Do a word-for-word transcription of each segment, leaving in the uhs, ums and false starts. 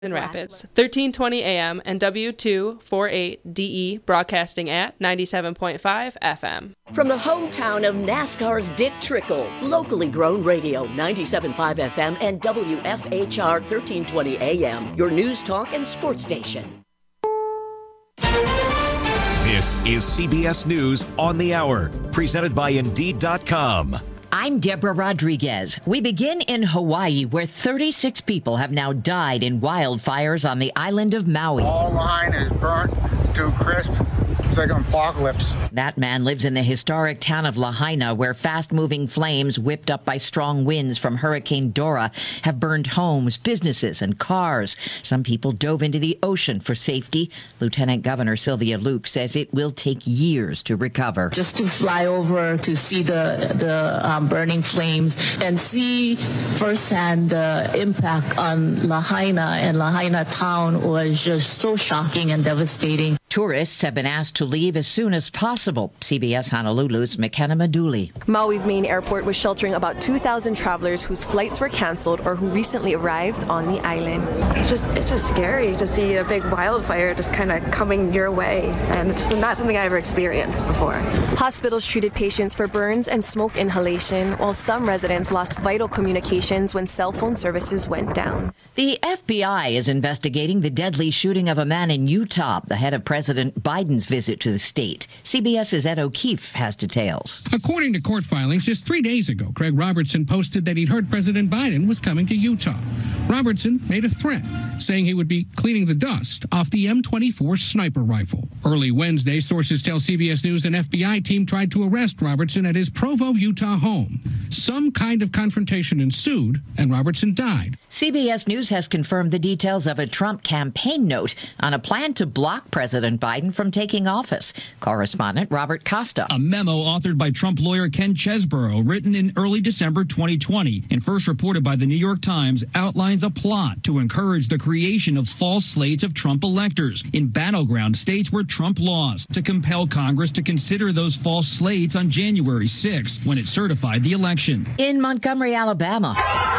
in Rapids, thirteen twenty A M and W two forty-eight D E broadcasting at ninety-seven point five F M. From the hometown of NASCAR's Dick Trickle, locally grown radio, ninety-seven point five F M and W F H R thirteen twenty A M, your news talk and sports station. This is C B S News on the Hour, presented by Indeed dot com. I'm Deborah Rodriguez. We begin in Hawaii, where thirty-six people have now died in wildfires on the island of Maui. All line is burnt to crisp. It's like an apocalypse. That man lives in the historic town of Lahaina, where fast-moving flames whipped up by strong winds from Hurricane Dora have burned homes, businesses, and cars. Some people dove into the ocean for safety. Lieutenant Governor Sylvia Luke says it will take years to recover. Just to fly over to see the, the um, burning flames and see firsthand the impact on Lahaina and Lahaina town was just so shocking and devastating. Tourists have been asked to leave as soon as possible. C B S Honolulu's McKenna Maduli. Maui's main airport was sheltering about two thousand travelers whose flights were canceled or who recently arrived on the island. It's just, it's just scary to see a big wildfire just kind of coming your way, and it's not something I ever experienced before. Hospitals treated patients for burns and smoke inhalation, while some residents lost vital communications when cell phone services went down. The F B I is investigating the deadly shooting of a man in Utah, the head of President Biden's visit to the state. CBS's Ed O'Keefe has details. According to court filings, just three days ago, Craig Robertson posted that he'd heard President Biden was coming to Utah. Robertson made a threat, saying he would be cleaning the dust off the M twenty-four sniper rifle. Early Wednesday, sources tell C B S News an F B I team tried to arrest Robertson at his Provo, Utah home. Some kind of confrontation ensued, and Robertson died. C B S News has confirmed the details of a Trump campaign note on a plan to block President Biden from taking office. Correspondent Robert Costa. A memo authored by Trump lawyer Ken Chesborough, written in early December twenty twenty and first reported by the New York Times, outlines a plot to encourage the creation of false slates of Trump electors in battleground states where Trump lost, to compel Congress to consider those false slates on January sixth, when it certified the election. In Montgomery, Alabama,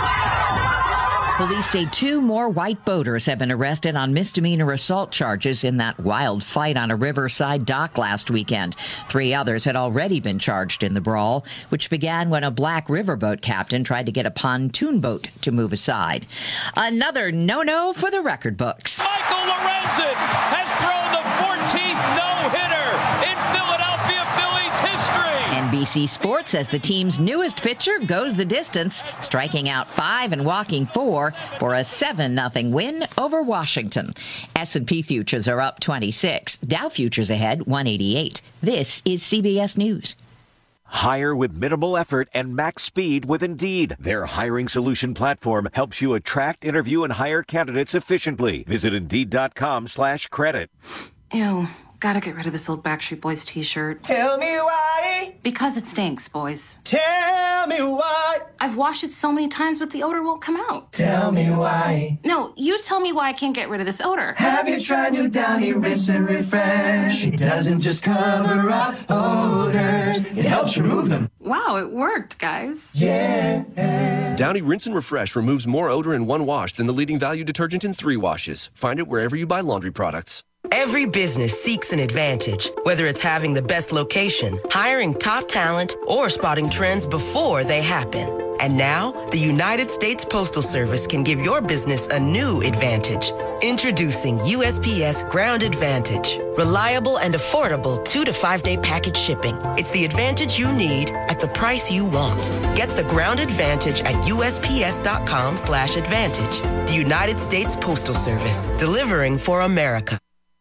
police say two more white boaters have been arrested on misdemeanor assault charges in that wild fight on a riverside dock last weekend. Three others had already been charged in the brawl, which began when a black riverboat captain tried to get a pontoon boat to move aside. Another no-no for the record books. Michael Lorenzen has thrown the fourteenth no-hitter in Philadelphia Phillies history. N B C Sports says the team's newest pitcher goes the distance, striking out five and walking four for a seven nothing win over Washington. S and P futures are up twenty-six. Dow futures ahead one eighty-eight. This is C B S News. Hire with minimal effort and max speed with Indeed. Their hiring solution platform helps you attract, interview, and hire candidates efficiently. Visit Indeed dot com slash credit. Ew. Gotta get rid of this old Backstreet Boys t-shirt. Tell me why. Because it stinks, boys. Tell me why. I've washed it so many times, but the odor won't come out. Tell me why. No, you tell me why I can't get rid of this odor. Have you tried New Downy Rinse and Refresh? It doesn't just cover up odors. It helps remove them. Wow, it worked, guys. Yeah. Downy Rinse and Refresh removes more odor in one wash than the leading value detergent in three washes. Find it wherever you buy laundry products. Every business seeks an advantage, whether it's having the best location, hiring top talent, or spotting trends before they happen. And now, the United States Postal Service can give your business a new advantage. Introducing U S P S Ground Advantage. Reliable and affordable two to five day package shipping. It's the advantage you need at the price you want. Get the Ground Advantage at U S P S dot com slash advantage. The United States Postal Service, delivering for America.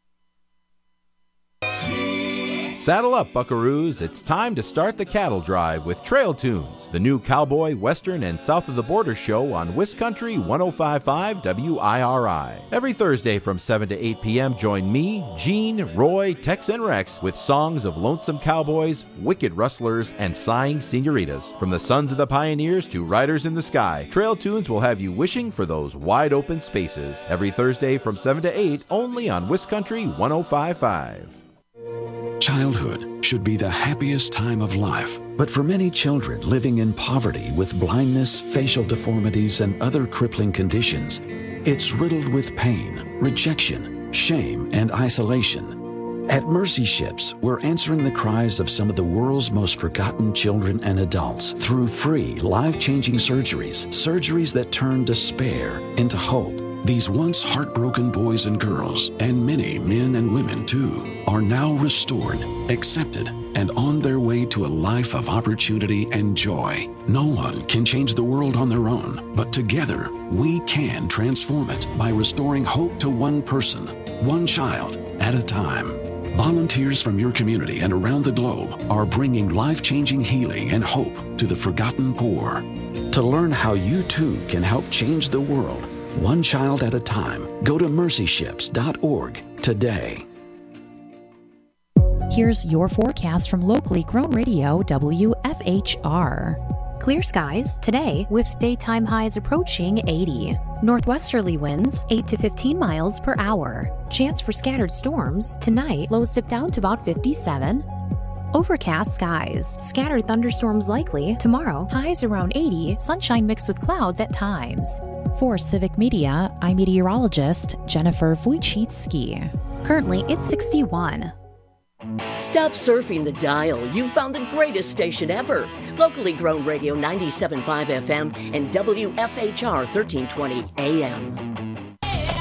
Saddle up, buckaroos. It's time to start the cattle drive with Trail Tunes, the new cowboy, western, and south of the border show on Wiscountry one oh five point five W I R I. Every Thursday from seven to eight p.m., join me, Gene, Roy, Tex, and Rex with songs of lonesome cowboys, wicked rustlers, and sighing senoritas. From the sons of the pioneers to riders in the sky, Trail Tunes will have you wishing for those wide open spaces. Every Thursday from seven to eight, only on Wiscountry one oh five point five. Childhood should be the happiest time of life, but for many children living in poverty with blindness, facial deformities, and other crippling conditions, It's riddled with pain, rejection, shame, and isolation. At Mercy Ships, we're answering the cries of some of the world's most forgotten children and adults through free, life-changing surgeries, surgeries that turn despair into hope. These once heartbroken boys and girls, and many men and women too, are now restored, accepted, and on their way to a life of opportunity and joy. No one can change the world on their own, but together we can transform it by restoring hope to one person, one child at a time. Volunteers from your community and around the globe are bringing life-changing healing and hope to the forgotten poor. To learn how you too can help change the world, one child at a time, go to mercy ships dot org today. Here's your forecast from locally grown radio W F H R. Clear skies today with daytime highs approaching eighty. Northwesterly winds eight to fifteen miles per hour. Chance for scattered storms tonight, lows dip down to about fifty-seven. Overcast skies, scattered thunderstorms likely tomorrow, highs around eighty, sunshine mixed with clouds at times. For Civic Media, I'm meteorologist Jennifer Wojcicki. Currently, it's sixty-one. Stop surfing the dial. You've found the greatest station ever. Locally grown radio ninety-seven point five F M and W F H R thirteen twenty A M.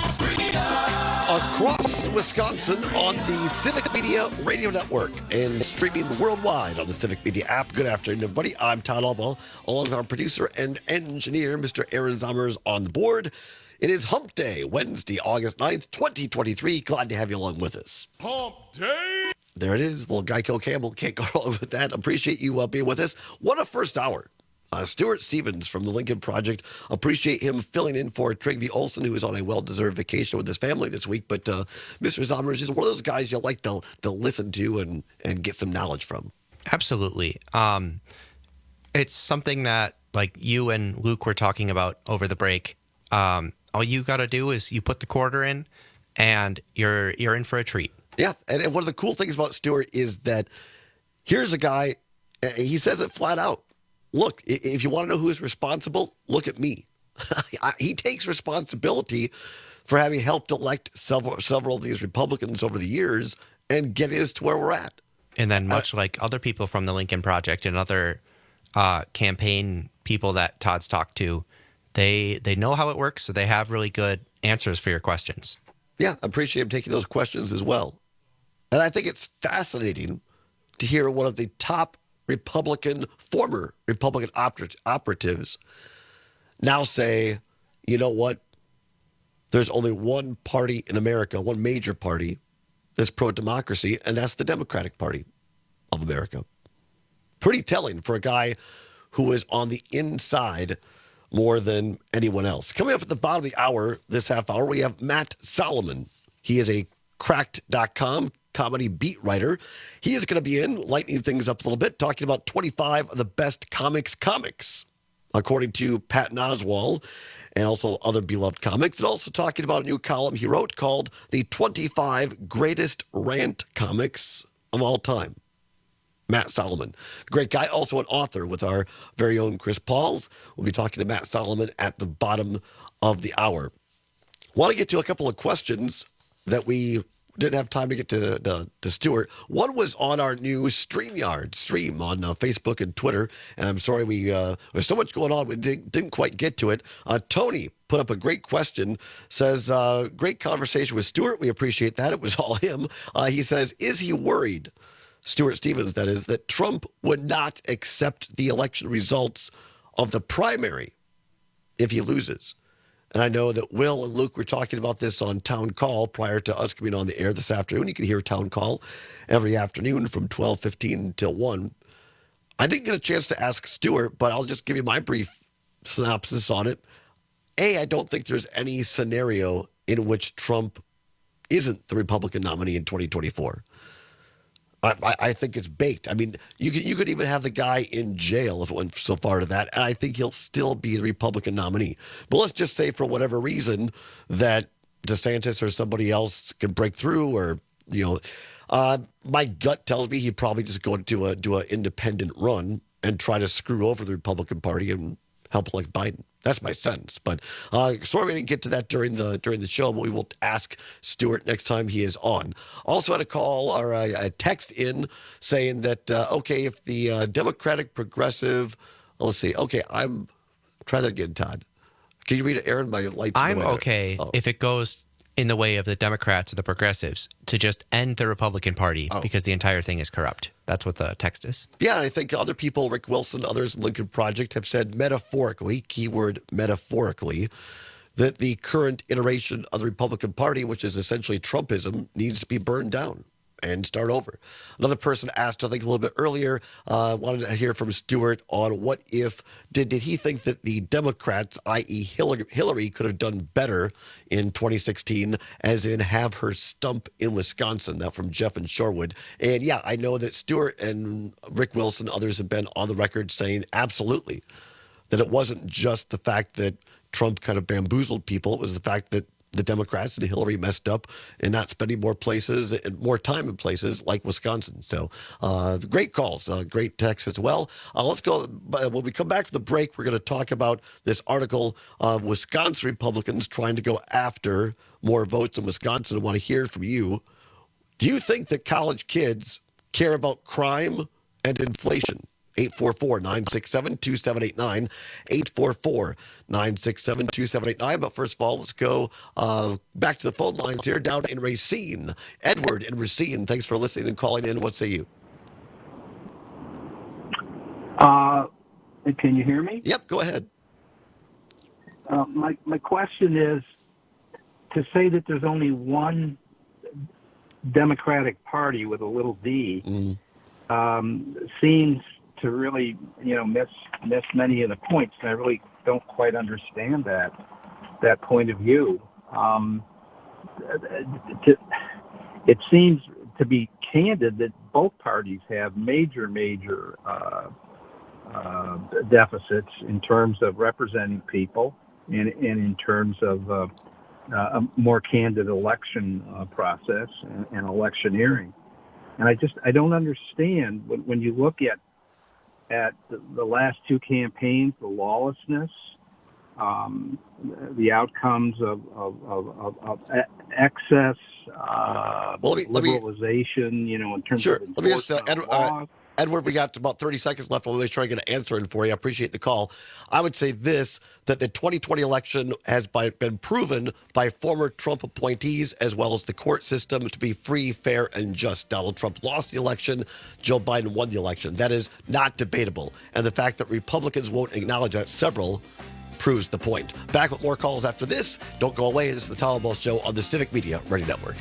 Across Wisconsin on the Civic Media Radio Network and streaming worldwide on the Civic Media app. Good afternoon, everybody. I'm Todd Albaugh, along with our producer and engineer, Mister Aaron Zommers, on the board. It is Hump Day, Wednesday, August ninth, twenty twenty-three. Glad to have you along with us. Hump Day! There it is, little Geico Campbell. Can't go wrong with that. Appreciate you uh, being with us. What a first hour. Uh, Stuart Stevens from the Lincoln Project. Appreciate him filling in for Trygve Olsen, who is on a well-deserved vacation with his family this week. But uh, Mister Zommers is one of those guys you'll like to, to listen to and, and get some knowledge from. Absolutely. Um, it's something that, like you and Luke were talking about over the break. Um, all you got to do is you put the quarter in, and you're you're in for a treat. Yeah, and, and one of the cool things about Stuart is that here's a guy, he says it flat out. Look, if you want to know who is responsible, look at me. He takes responsibility for having helped elect several several of these Republicans over the years and getting us to where we're at. And then much uh, like other people from the Lincoln Project and other uh, campaign people that Todd's talked to, they they know how it works, so they have really good answers for your questions. Yeah, I appreciate him taking those questions as well. And I think it's fascinating to hear one of the top Republican, former Republican oper- operatives now say, you know what? There's only one party in America, one major party that's pro-democracy, and that's the Democratic Party of America. Pretty telling for a guy who is on the inside more than anyone else. Coming up at the bottom of the hour, this half hour, we have Matt Solomon. He is a cracked dot com comedy beat writer. He is going to be in, lightening things up a little bit, talking about twenty-five of the best comics comics, according to Patton Oswalt, and also other beloved comics, and also talking about a new column he wrote called The twenty-five Greatest Rant Comics of All Time. Matt Solomon, great guy, also an author with our very own Chris Pauls. We'll be talking to Matt Solomon at the bottom of the hour. Want to get to a couple of questions that we didn't have time to get to, to, to Stuart. One was on our new StreamYard stream on uh, Facebook and Twitter, and I'm sorry we uh, there's so much going on we didn't, didn't quite get to it. Uh, Tony put up a great question, says, uh, great conversation with Stuart. We appreciate that. It was all him. Uh, he says, is he worried, Stuart Stevens, that is, that Trump would not accept the election results of the primary if he loses? And I know that Will and Luke were talking about this on Town Call prior to us coming on the air this afternoon. You can hear Town Call every afternoon from twelve fifteen until one. I didn't get a chance to ask Stuart, but I'll just give you my brief synopsis on it. A, I don't think there's any scenario in which Trump isn't the Republican nominee in twenty twenty-four. I, I think it's baked. I mean, you could you could even have the guy in jail if it went so far to that, and I think he'll still be the Republican nominee. But let's just say for whatever reason that DeSantis or somebody else can break through, or you know, uh, my gut tells me he'd probably just go do a do an independent run and try to screw over the Republican Party and help elect Biden. That's my sense. But uh, sorry we didn't get to that during the during the show, but we will ask Stuart next time he is on. Also had a call or a, a text in saying that, uh, okay, if the uh, Democratic Progressive, oh, let's see. Okay, I'm, try that again, Todd. Can you read it, Aaron? My lights. I'm okay oh. if it goes in the way of the Democrats or the progressives to just end the Republican Party oh. because the entire thing is corrupt. That's what the text is. Yeah, and I think other people, Rick Wilson, others in Lincoln Project, have said metaphorically, keyword metaphorically, that the current iteration of the Republican Party, which is essentially Trumpism, needs to be burned down and start over. Another person asked, I think a little bit earlier, uh, wanted to hear from Stuart on what if, did, did he think that the Democrats, that is. Hillary, Hillary, could have done better in twenty sixteen, as in have her stump in Wisconsin? That from Jeff and Shorewood. And yeah, I know that Stuart and Rick Wilson, others have been on the record saying absolutely that it wasn't just the fact that Trump kind of bamboozled people. It was the fact that the Democrats and Hillary messed up in not spending more places and more time in places like Wisconsin. So uh, great calls, uh, great texts as well. Uh, let's go. When we come back from the break, we're going to talk about this article of Wisconsin Republicans trying to go after more votes in Wisconsin. I want to hear from you. Do you think that college kids care about crime and inflation? eight four four, nine six seven, two seven eight nine, eight four four, nine six seven, two seven eight nine. But first of all, let's go uh, back to the phone lines here down in Racine. Edward in Racine, thanks for listening and calling in. What say you? Uh, can you hear me? Yep, go ahead. Uh, my, my question is, to say that there's only one Democratic Party with a little d mm. um, seems to really, you know, miss miss many of the points. And I really don't quite understand that that point of view. Um, to, it seems, to be candid, that both parties have major, major uh, uh, deficits in terms of representing people and, and in terms of uh, uh, a more candid election uh, process and, and electioneering. And I just, I don't understand when, when you look at at the, the last two campaigns, the lawlessness, um, the outcomes of, of, of, of, of excess uh, well, let me, liberalization, let me, you know, in terms sure. of let me just, uh, Ed, uh, Edward, we got about thirty seconds left. I'll really try to get an answer in for you. I appreciate the call. I would say this, that the twenty twenty election has by, been proven by former Trump appointees as well as the court system to be free, fair, and just. Donald Trump lost the election. Joe Biden won the election. That is not debatable. And the fact that Republicans won't acknowledge that, several, proves the point. Back with more calls after this. Don't go away. This is the Todd Ball Show on the Civic Media Radio Network.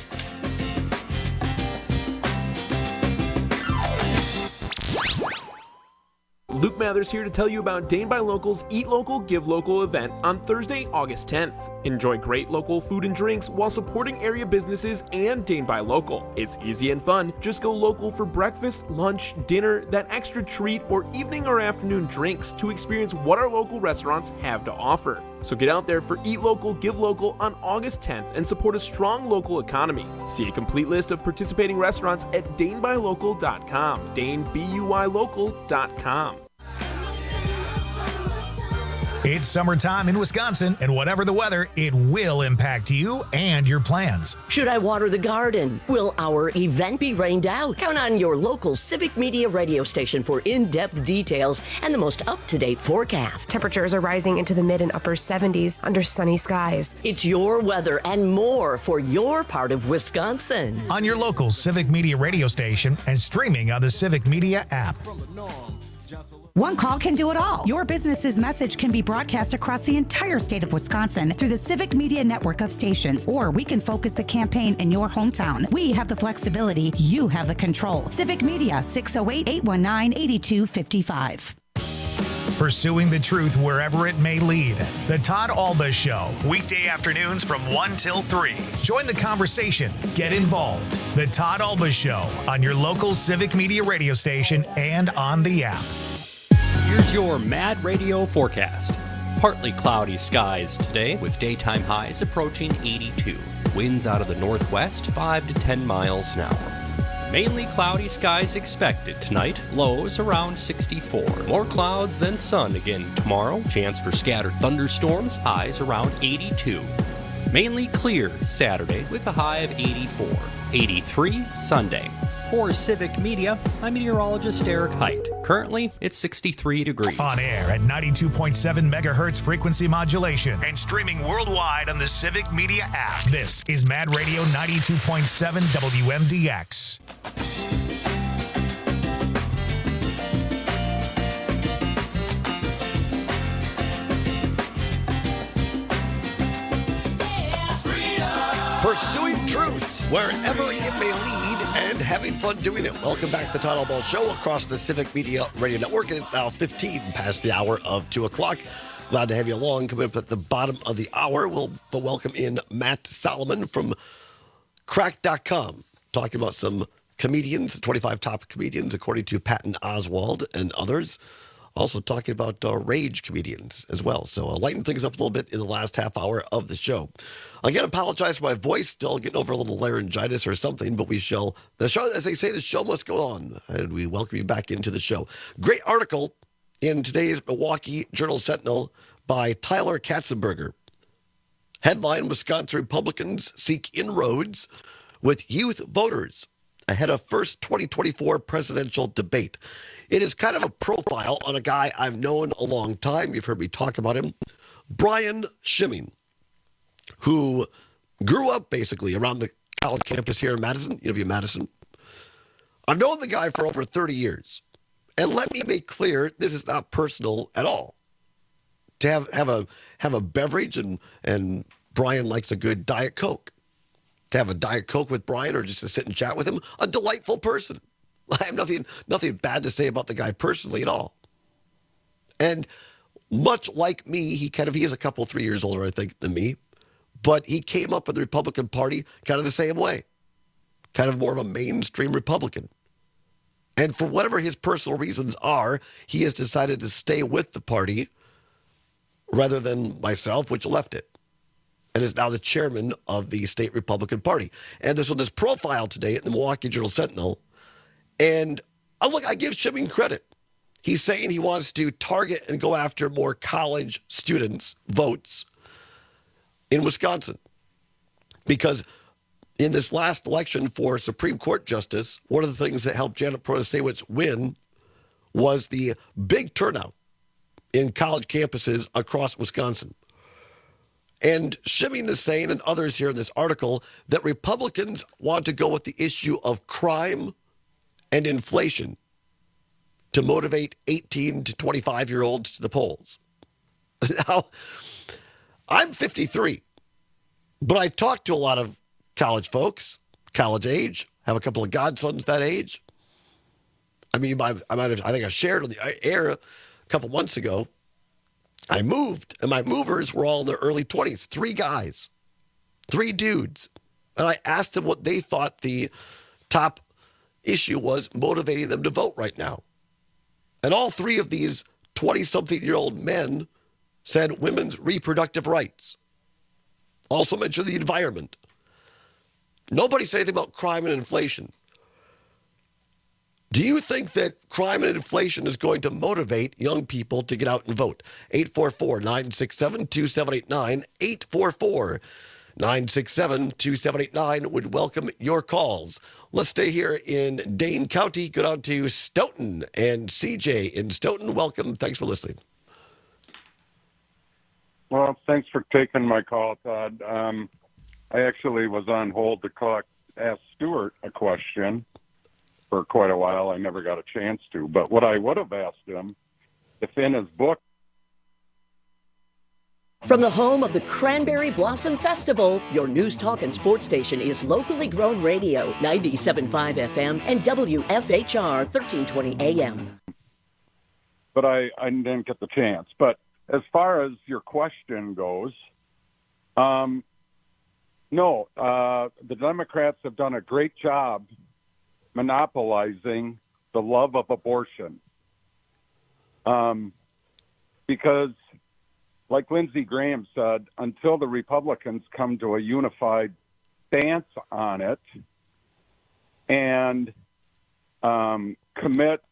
Luke Mathers here to tell you about Dane by Local's Eat Local, Give Local event on Thursday, August tenth. Enjoy great local food and drinks while supporting area businesses and Dane by Local. It's easy and fun. Just go local for breakfast, lunch, dinner, that extra treat, or evening or afternoon drinks to experience what our local restaurants have to offer. So get out there for Eat Local, Give Local on August tenth and support a strong local economy. See a complete list of participating restaurants at dane by local dot com. Dane B U I local dot com. It's summertime in Wisconsin, and whatever the weather, it will impact you and your plans. Should I water the garden? Will our event be rained out? Count on your local Civic Media radio station for in-depth details and the most up-to-date forecast. Temperatures are rising into the mid and upper seventies under sunny skies. It's your weather and more for your part of Wisconsin. On your local Civic Media radio station and streaming on the Civic Media app. One call can do it all. Your business's message can be broadcast across the entire state of Wisconsin through the Civic Media network of stations, or we can focus the campaign in your hometown. We have the flexibility. You have the control. Civic Media, six oh eight, eight one nine, eight two five five. Pursuing the truth wherever it may lead. The Todd Alba Show, weekday afternoons from one till three. Join the conversation. Get involved. The Todd Alba Show on your local Civic Media radio station and on the app. Here's your Mad Radio forecast. Partly cloudy skies today with daytime highs approaching eighty-two. Winds out of the northwest, five to ten miles an hour. Mainly cloudy skies expected tonight, lows around sixty-four. More clouds than sun again tomorrow. Chance for scattered thunderstorms, highs around eighty-two. Mainly clear Saturday with a high of eighty-four. eighty-three Sunday. For Civic Media, I'm meteorologist Eric Height. Currently, it's sixty-three degrees. On air at ninety-two point seven megahertz frequency modulation and streaming worldwide on the Civic Media app. This is Mad Radio ninety-two point seven W M D X. Pursuing truth wherever it may lead and having fun doing it. Welcome back to the Todd Albaugh Show across the Civic Media Radio Network. And it's now fifteen past the hour of two o'clock. Glad to have you along. Coming up at the bottom of the hour, we'll welcome in Matt Solomon from crack dot com, talking about some comedians, twenty-five top comedians, according to Patton Oswalt and others. Also talking about uh, rage comedians as well. So uh, lighten things up a little bit in the last half hour of the show. Again, apologize for my voice. Still getting over a little laryngitis or something, but we shall, the show, as they say, the show must go on. And we welcome you back into the show. Great article in today's Milwaukee Journal-Sentinel by Tyler Katzenberger. Headline, Wisconsin Republicans seek inroads with youth voters ahead of first twenty twenty-four presidential debate. It is kind of a profile on a guy I've known a long time. You've heard me talk about him. Brian Schimming, who grew up basically around the college campus here in Madison, U W Madison. I've known the guy for over thirty years. And let me make clear, this is not personal at all. To have, have a have a beverage, and, and Brian likes a good Diet Coke. To have a Diet Coke with Brian or just to sit and chat with him, a delightful person. I have nothing, nothing bad to say about the guy personally at all. And much like me, he kind of, he is a couple, three years older, I think, than me. But he came up with the Republican Party kind of the same way. Kind of more of a mainstream Republican. And for whatever his personal reasons are, he has decided to stay with the party rather than myself, which left it. And is now the chairman of the state Republican Party. And there's on this profile today in the Milwaukee Journal-Sentinel. And I look, I give Schimming credit. He's saying he wants to target and go after more college students' votes in Wisconsin. Because in this last election for Supreme Court Justice, one of the things that helped Janet Protasewicz win was the big turnout in college campuses across Wisconsin. And Schimming is saying, and others here in this article, that Republicans want to go with the issue of crime and inflation to motivate eighteen to twenty-five-year-olds to the polls. Now, I'm fifty-three, but I talk to a lot of college folks, college age, have a couple of godsons that age. I mean, I, I might have, I think I shared on the air a couple months ago. I moved, and my movers were all in their early twenties, three guys, three dudes. And I asked them what they thought the top issue was motivating them to vote right now. And all three of these twenty-something-year-old men said women's reproductive rights. Also mentioned the environment. Nobody said anything about crime and inflation. Do you think that crime and inflation is going to motivate young people to get out and vote? eight four four, nine six seven, two seven eight nine, eight four four, nine six seven, two seven eight nine would welcome your calls. Let's stay here in Dane County. Go down to Stoughton and C J in Stoughton. Welcome. Thanks for listening. Well, thanks for taking my call, Todd. Um, I actually was on hold to call, ask Stuart a question for quite a while. I never got a chance to. But what I would have asked him, if in his book... From the home of the Cranberry Blossom Festival, your news, talk, and sports station is locally grown radio, ninety-seven point five F M and W F H R thirteen twenty A M. But I, I didn't get the chance. But as far as your question goes, um, no, uh, the Democrats have done a great job monopolizing the love of abortion. Um, because, like Lindsey Graham said, until the Republicans come to a unified stance on it, and um, commit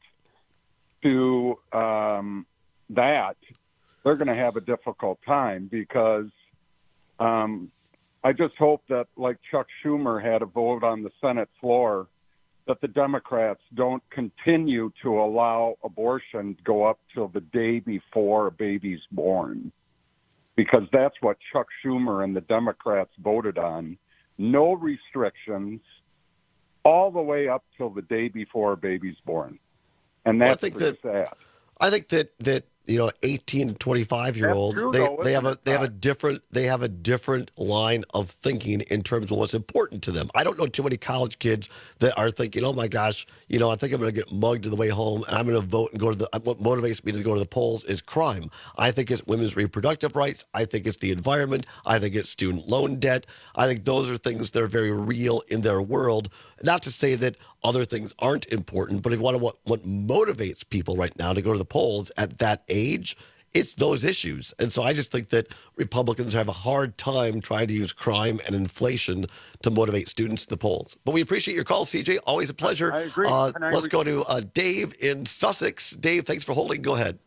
to um, that, they're going to have a difficult time because um, I just hope that, like Chuck Schumer had a vote on the Senate floor, that the Democrats don't continue to allow abortion to go up till the day before a baby's born, because that's what Chuck Schumer and the Democrats voted on. No restrictions all the way up till the day before a baby's born. And that's well, I think pretty that, sad. I think that, that you know, eighteen to twenty-five year olds, true, they, though, they have a isn't it, they have a Todd? different they have a different line of thinking in terms of what's important to them. I don't know too many college kids that are thinking, oh my gosh, you know, I think I'm going to get mugged on the way home, and I'm going to vote and go to the. What motivates me to go to the polls is crime. I think it's women's reproductive rights. I think it's the environment. I think it's student loan debt. I think those are things that are very real in their world. Not to say that other things aren't important, but if you want to what what motivates people right now to go to the polls at that age, it's those issues. And so I just think that Republicans have a hard time trying to use crime and inflation to motivate students to the polls. But we appreciate your call, C J. Always a pleasure. I agree. Uh, And I let's re- go to uh, Dave in Sussex. Dave, thanks for holding. Go ahead.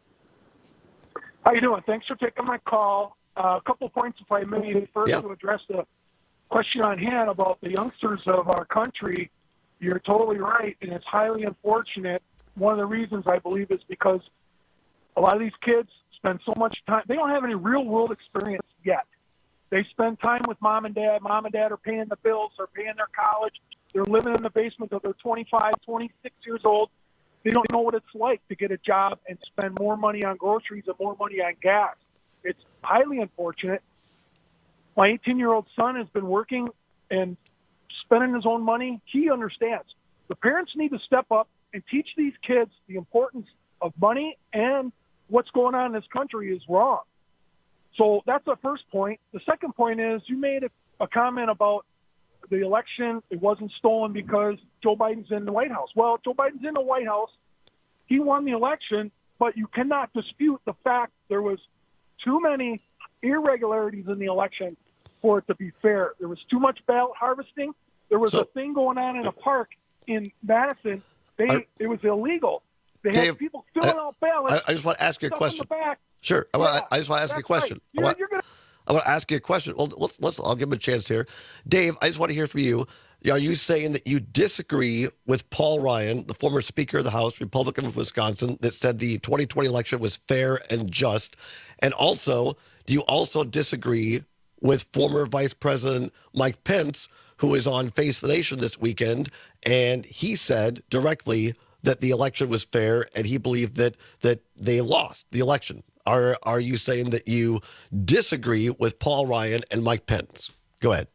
How you doing? Thanks for taking my call. Uh, a couple points, if I may. First, Yeah. to address the question on hand about the youngsters of our country, you're totally right, and it's highly unfortunate. One of the reasons I believe is because a lot of these kids spend so much time. They don't have any real-world experience yet. They spend time with mom and dad. Mom and dad are paying the bills. They're paying their college. They're living in the basement until they're twenty-five, twenty-six years old. They don't know what it's like to get a job and spend more money on groceries and more money on gas. It's highly unfortunate. My eighteen-year-old son has been working and spending his own money. He understands. The parents need to step up and teach these kids the importance of money, and what's going on in this country is wrong. So that's the first point. The second point is you made a, a comment about the election. It wasn't stolen because Joe Biden's in the White House. Well, Joe Biden's in the White House. He won the election, but you cannot dispute the fact there was too many irregularities in the election for it to be fair. There was too much ballot harvesting. There was So- a thing going on in a park in Madison. They Are- it was illegal. They Dave, had people filling I- out ballots. I, I just want to ask you a stuff in question. the back. Sure. I, want, Yeah, I just want to ask you a that's question. right. I You're, want, you're gonna, I want to ask you a question. Well, let's let's. I'll give him a chance here. Dave, I just want to hear from you. Are you saying that you disagree with Paul Ryan, the former Speaker of the House, Republican of Wisconsin, that said the twenty twenty election was fair and just? And also, do you also disagree with former Vice President Mike Pence, who is on Face the Nation this weekend, and he said directly that the election was fair, and he believed that that they lost the election? Are are you saying that you disagree with Paul Ryan and Mike Pence? Go ahead.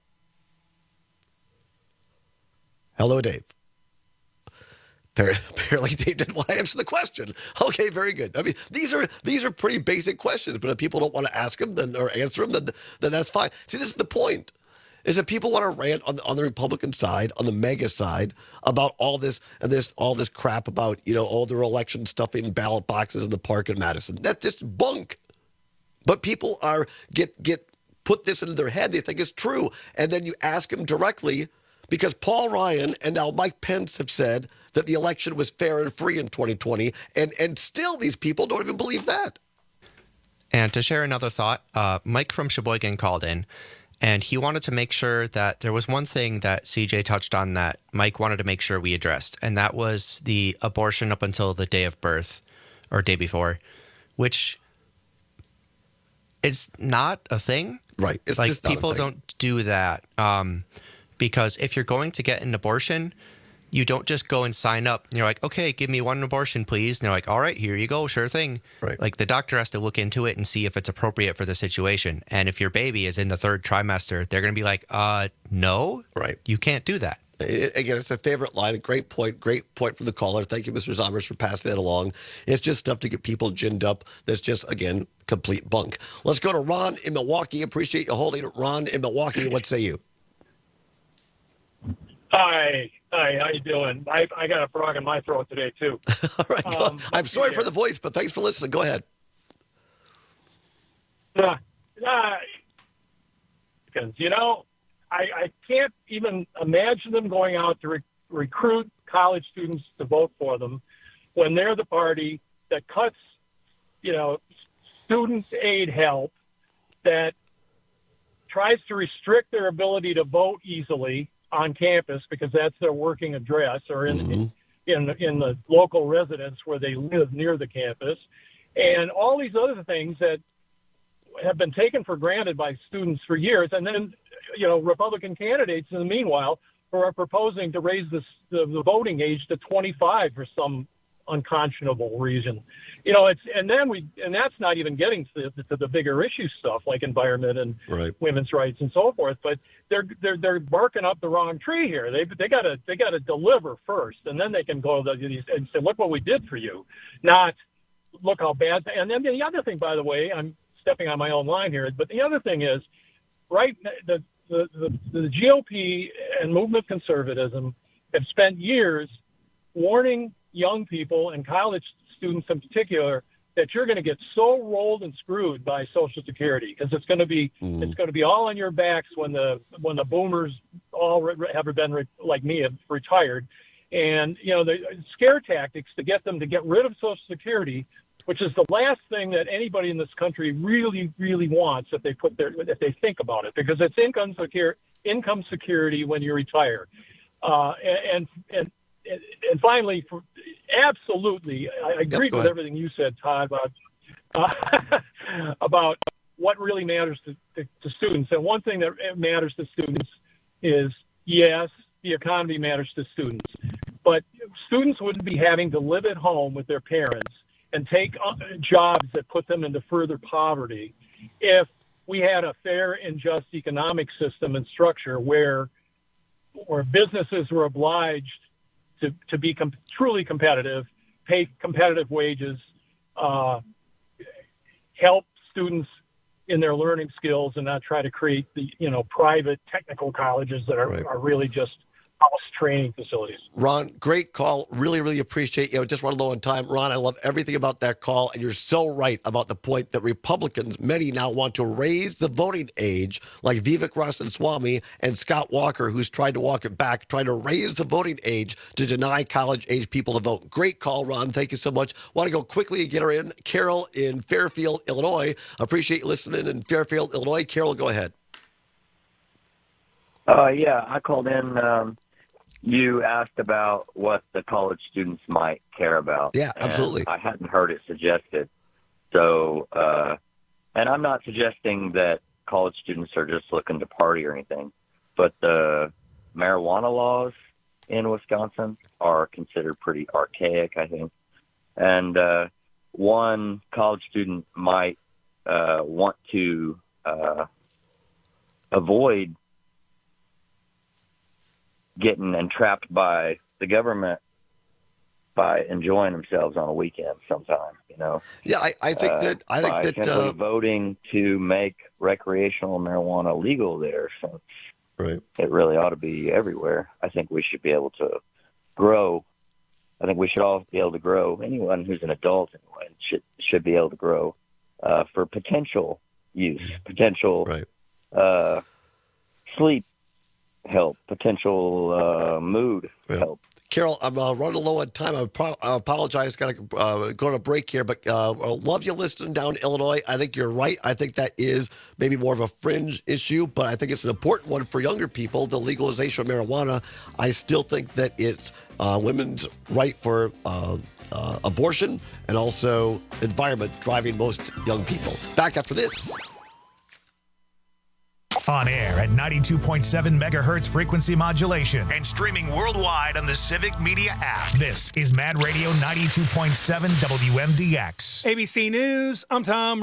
Hello, Dave. Apparently, Dave didn't want to answer the question. Okay, very good. I mean, these are these are pretty basic questions, but if people don't want to ask them then or answer them, then then that's fine. See, this is the point. Is that people want to rant on, on the Republican side, on the MAGA side, about all this and this all this crap about, you know, all their election stuff in ballot boxes in the park in Madison. That's just bunk. But people are get get put this into their head. They think it's true. And then you ask them directly, because Paul Ryan and now Mike Pence have said that the election was fair and free in twenty twenty. And, and still these people don't even believe that. And to share another thought, uh, Mike from Sheboygan called in, and he wanted to make sure that there was one thing that C J touched on that Mike wanted to make sure we addressed, and that was the abortion up until the day of birth or day before, which is not a thing. Right. It's like just not a people thing. don't do that um, because if you're going to get an abortion, you don't just go and sign up and you're like, okay, give me one abortion, please. And they're like, all right, here you go. Sure thing. Right. Like the doctor has to look into it and see if it's appropriate for the situation. And if your baby is in the third trimester, they're going to be like, uh, no, right. You can't do that. It- Again, it's a favorite line. A great point. Great point from the caller. Thank you, Mister Zommers, for passing that along. It's just stuff to get people ginned up. That's just, again, complete bunk. Let's go to Ron in Milwaukee. Appreciate you holding it. Ron in Milwaukee, what say you? Hi. Hi, how you doing? I, I got a frog in my throat today, too. All right. go- Um, I'm sorry yeah. for the voice, but thanks for listening. Go ahead. Uh, uh, because, you know, I, I can't even imagine them going out to re- recruit college students to vote for them when they're the party that cuts, you know, student aid help, that tries to restrict their ability to vote easily on campus because that's their working address, or in mm-hmm. in, in the local residence where they live near the campus, and all these other things that have been taken for granted by students for years. And then, you know, Republican candidates in the meanwhile who are proposing to raise this, the, the voting age to twenty-five for some unconscionable reason. You know, it's, and then we, and that's not even getting to the, to the bigger issue stuff like environment and right. women's rights and so forth. But they're, they're, they're barking up the wrong tree here. They, they gotta, they gotta deliver first, and then they can go to these and say, look what we did for you, not look how bad. And then the other thing, by the way, I'm stepping on my own line here, but the other thing is, right, the, the, the, the G O P and movement conservatism have spent years warning young people and college students in particular that you're going to get so rolled and screwed by Social Security because it's going to be mm. it's going to be all on your backs when the when the boomers all re- have been re- like me have retired, and you know the scare tactics to get them to get rid of Social Security, which is the last thing that anybody in this country really really wants if they put their if they think about it, because it's income secure income security when you retire, uh, and and. And, and finally, for, absolutely, I agree yep, with everything you said, Todd, about uh, about what really matters to, to, to students. And one thing that matters to students is, yes, the economy matters to students, but students wouldn't be having to live at home with their parents and take jobs that put them into further poverty if we had a fair and just economic system and structure where where businesses were obliged to, to be com- truly competitive, pay competitive wages, uh, help students in their learning skills, and not try to create the, you know, private technical colleges that are, right. are really just house training facilities. Ron, great call. Really, really appreciate you. Just run low on time. Ron, I love everything about that call, and you're so right about the point that Republicans, many now want to raise the voting age, like Vivek Ramaswamy and Scott Walker, who's tried to walk it back, trying to raise the voting age to deny college-age people to vote. Great call, Ron. Thank you so much. Want to go quickly and get her in. Carol in Fairfield, Illinois. Appreciate you listening in Fairfield, Illinois. Carol, go ahead. Uh, yeah, I called in. Um, you asked about what the college students might care about. Yeah, absolutely. I hadn't heard it suggested. So, uh, and I'm not suggesting that college students are just looking to party or anything, but the marijuana laws in Wisconsin are considered pretty archaic, I think. And uh, one college student might uh, want to uh, avoid getting entrapped by the government by enjoying themselves on a weekend sometime, you know? Yeah, I, I think uh, that, I think by that, simply uh, voting to make recreational marijuana legal there, since right. it really ought to be everywhere. I think we should be able to grow. I think we should all be able to grow. Anyone who's an adult anyway should, should be able to grow uh, for potential use, potential right. uh, sleep help, potential uh, mood yeah. help. Carol, I'm uh, running low on time. I, pro- I apologize. Got to uh, go on a break here, but uh, I love you listening down in Illinois. I think you're right. I think that is maybe more of a fringe issue, but I think it's an important one for younger people, the legalization of marijuana. I still think that it's uh, women's right for uh, uh, abortion and also environment driving most young people. Back after this. On air at ninety-two point seven megahertz frequency modulation and streaming worldwide on the Civic Media app. This is Mad Radio ninety-two point seven W M D X. A B C News, I'm Tom.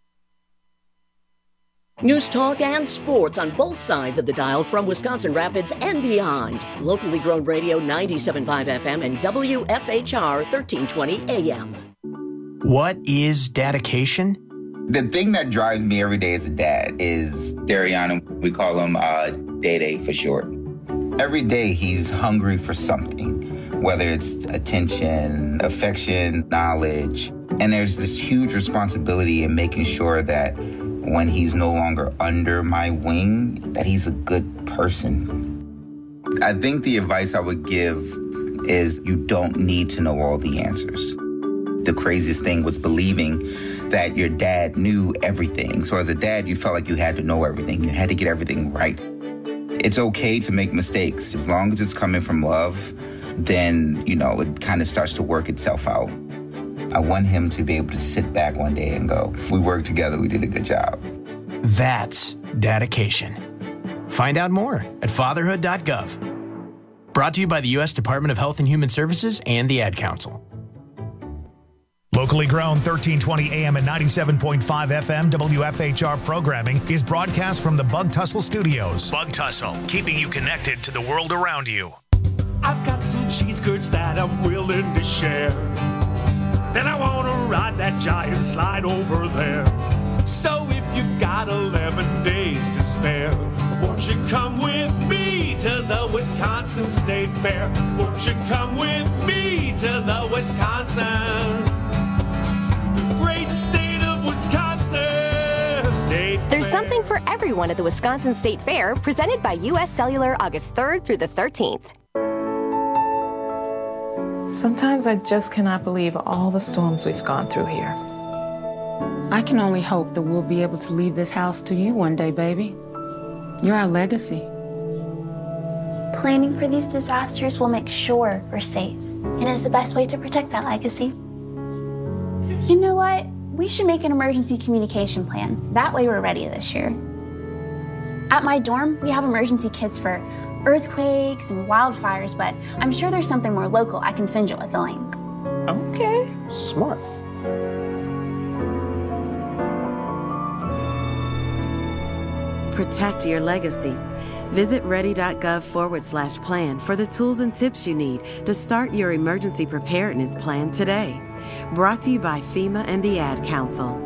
News, talk, and sports on both sides of the dial from Wisconsin Rapids and beyond. Locally grown radio ninety-seven point five F M and W F H R thirteen twenty A M. What is dedication? The thing that drives me every day as a dad is Darian. We call him uh, Day-Day for short. Every day he's hungry for something, whether it's attention, affection, knowledge. And there's this huge responsibility in making sure that when he's no longer under my wing, that he's a good person. I think the advice I would give is you don't need to know all the answers. The craziest thing was believing that your dad knew everything. So as a dad, you felt like you had to know everything. You had to get everything right. It's okay to make mistakes. As long as it's coming from love, then, you know, it kind of starts to work itself out. I want him to be able to sit back one day and go, we worked together, we did a good job. That's dedication. Find out more at fatherhood dot gov. Brought to you by the U S Department of Health and Human Services and the Ad Council. Locally grown thirteen twenty A M and ninety-seven point five F M W F H R programming is broadcast from the Bug Tussle Studios. Bug Tussle, keeping you connected to the world around you. I've got some cheese curds that I'm willing to share. Then I want to ride that giant slide over there. So if you've got eleven days to spare, won't you come with me to the Wisconsin State Fair? Won't you come with me to the Wisconsin great state of Wisconsin State There's Fair? something for everyone at the Wisconsin State Fair, presented by U S Cellular August third through the thirteenth. Sometimes I just cannot believe all the storms we've gone through here. I can only hope that we'll be able to leave this house to you one day, baby. You're our legacy. Planning for these disasters will make sure we're safe, and is the best way to protect that legacy. You know what? We should make an emergency communication plan. That way we're ready this year. At my dorm, we have emergency kits for earthquakes and wildfires, but I'm sure there's something more local I can send you with a link. Okay, smart. Protect your legacy. Visit ready.gov forward slash plan for the tools and tips you need to start your emergency preparedness plan today. Brought to you by FEMA and the Ad Council.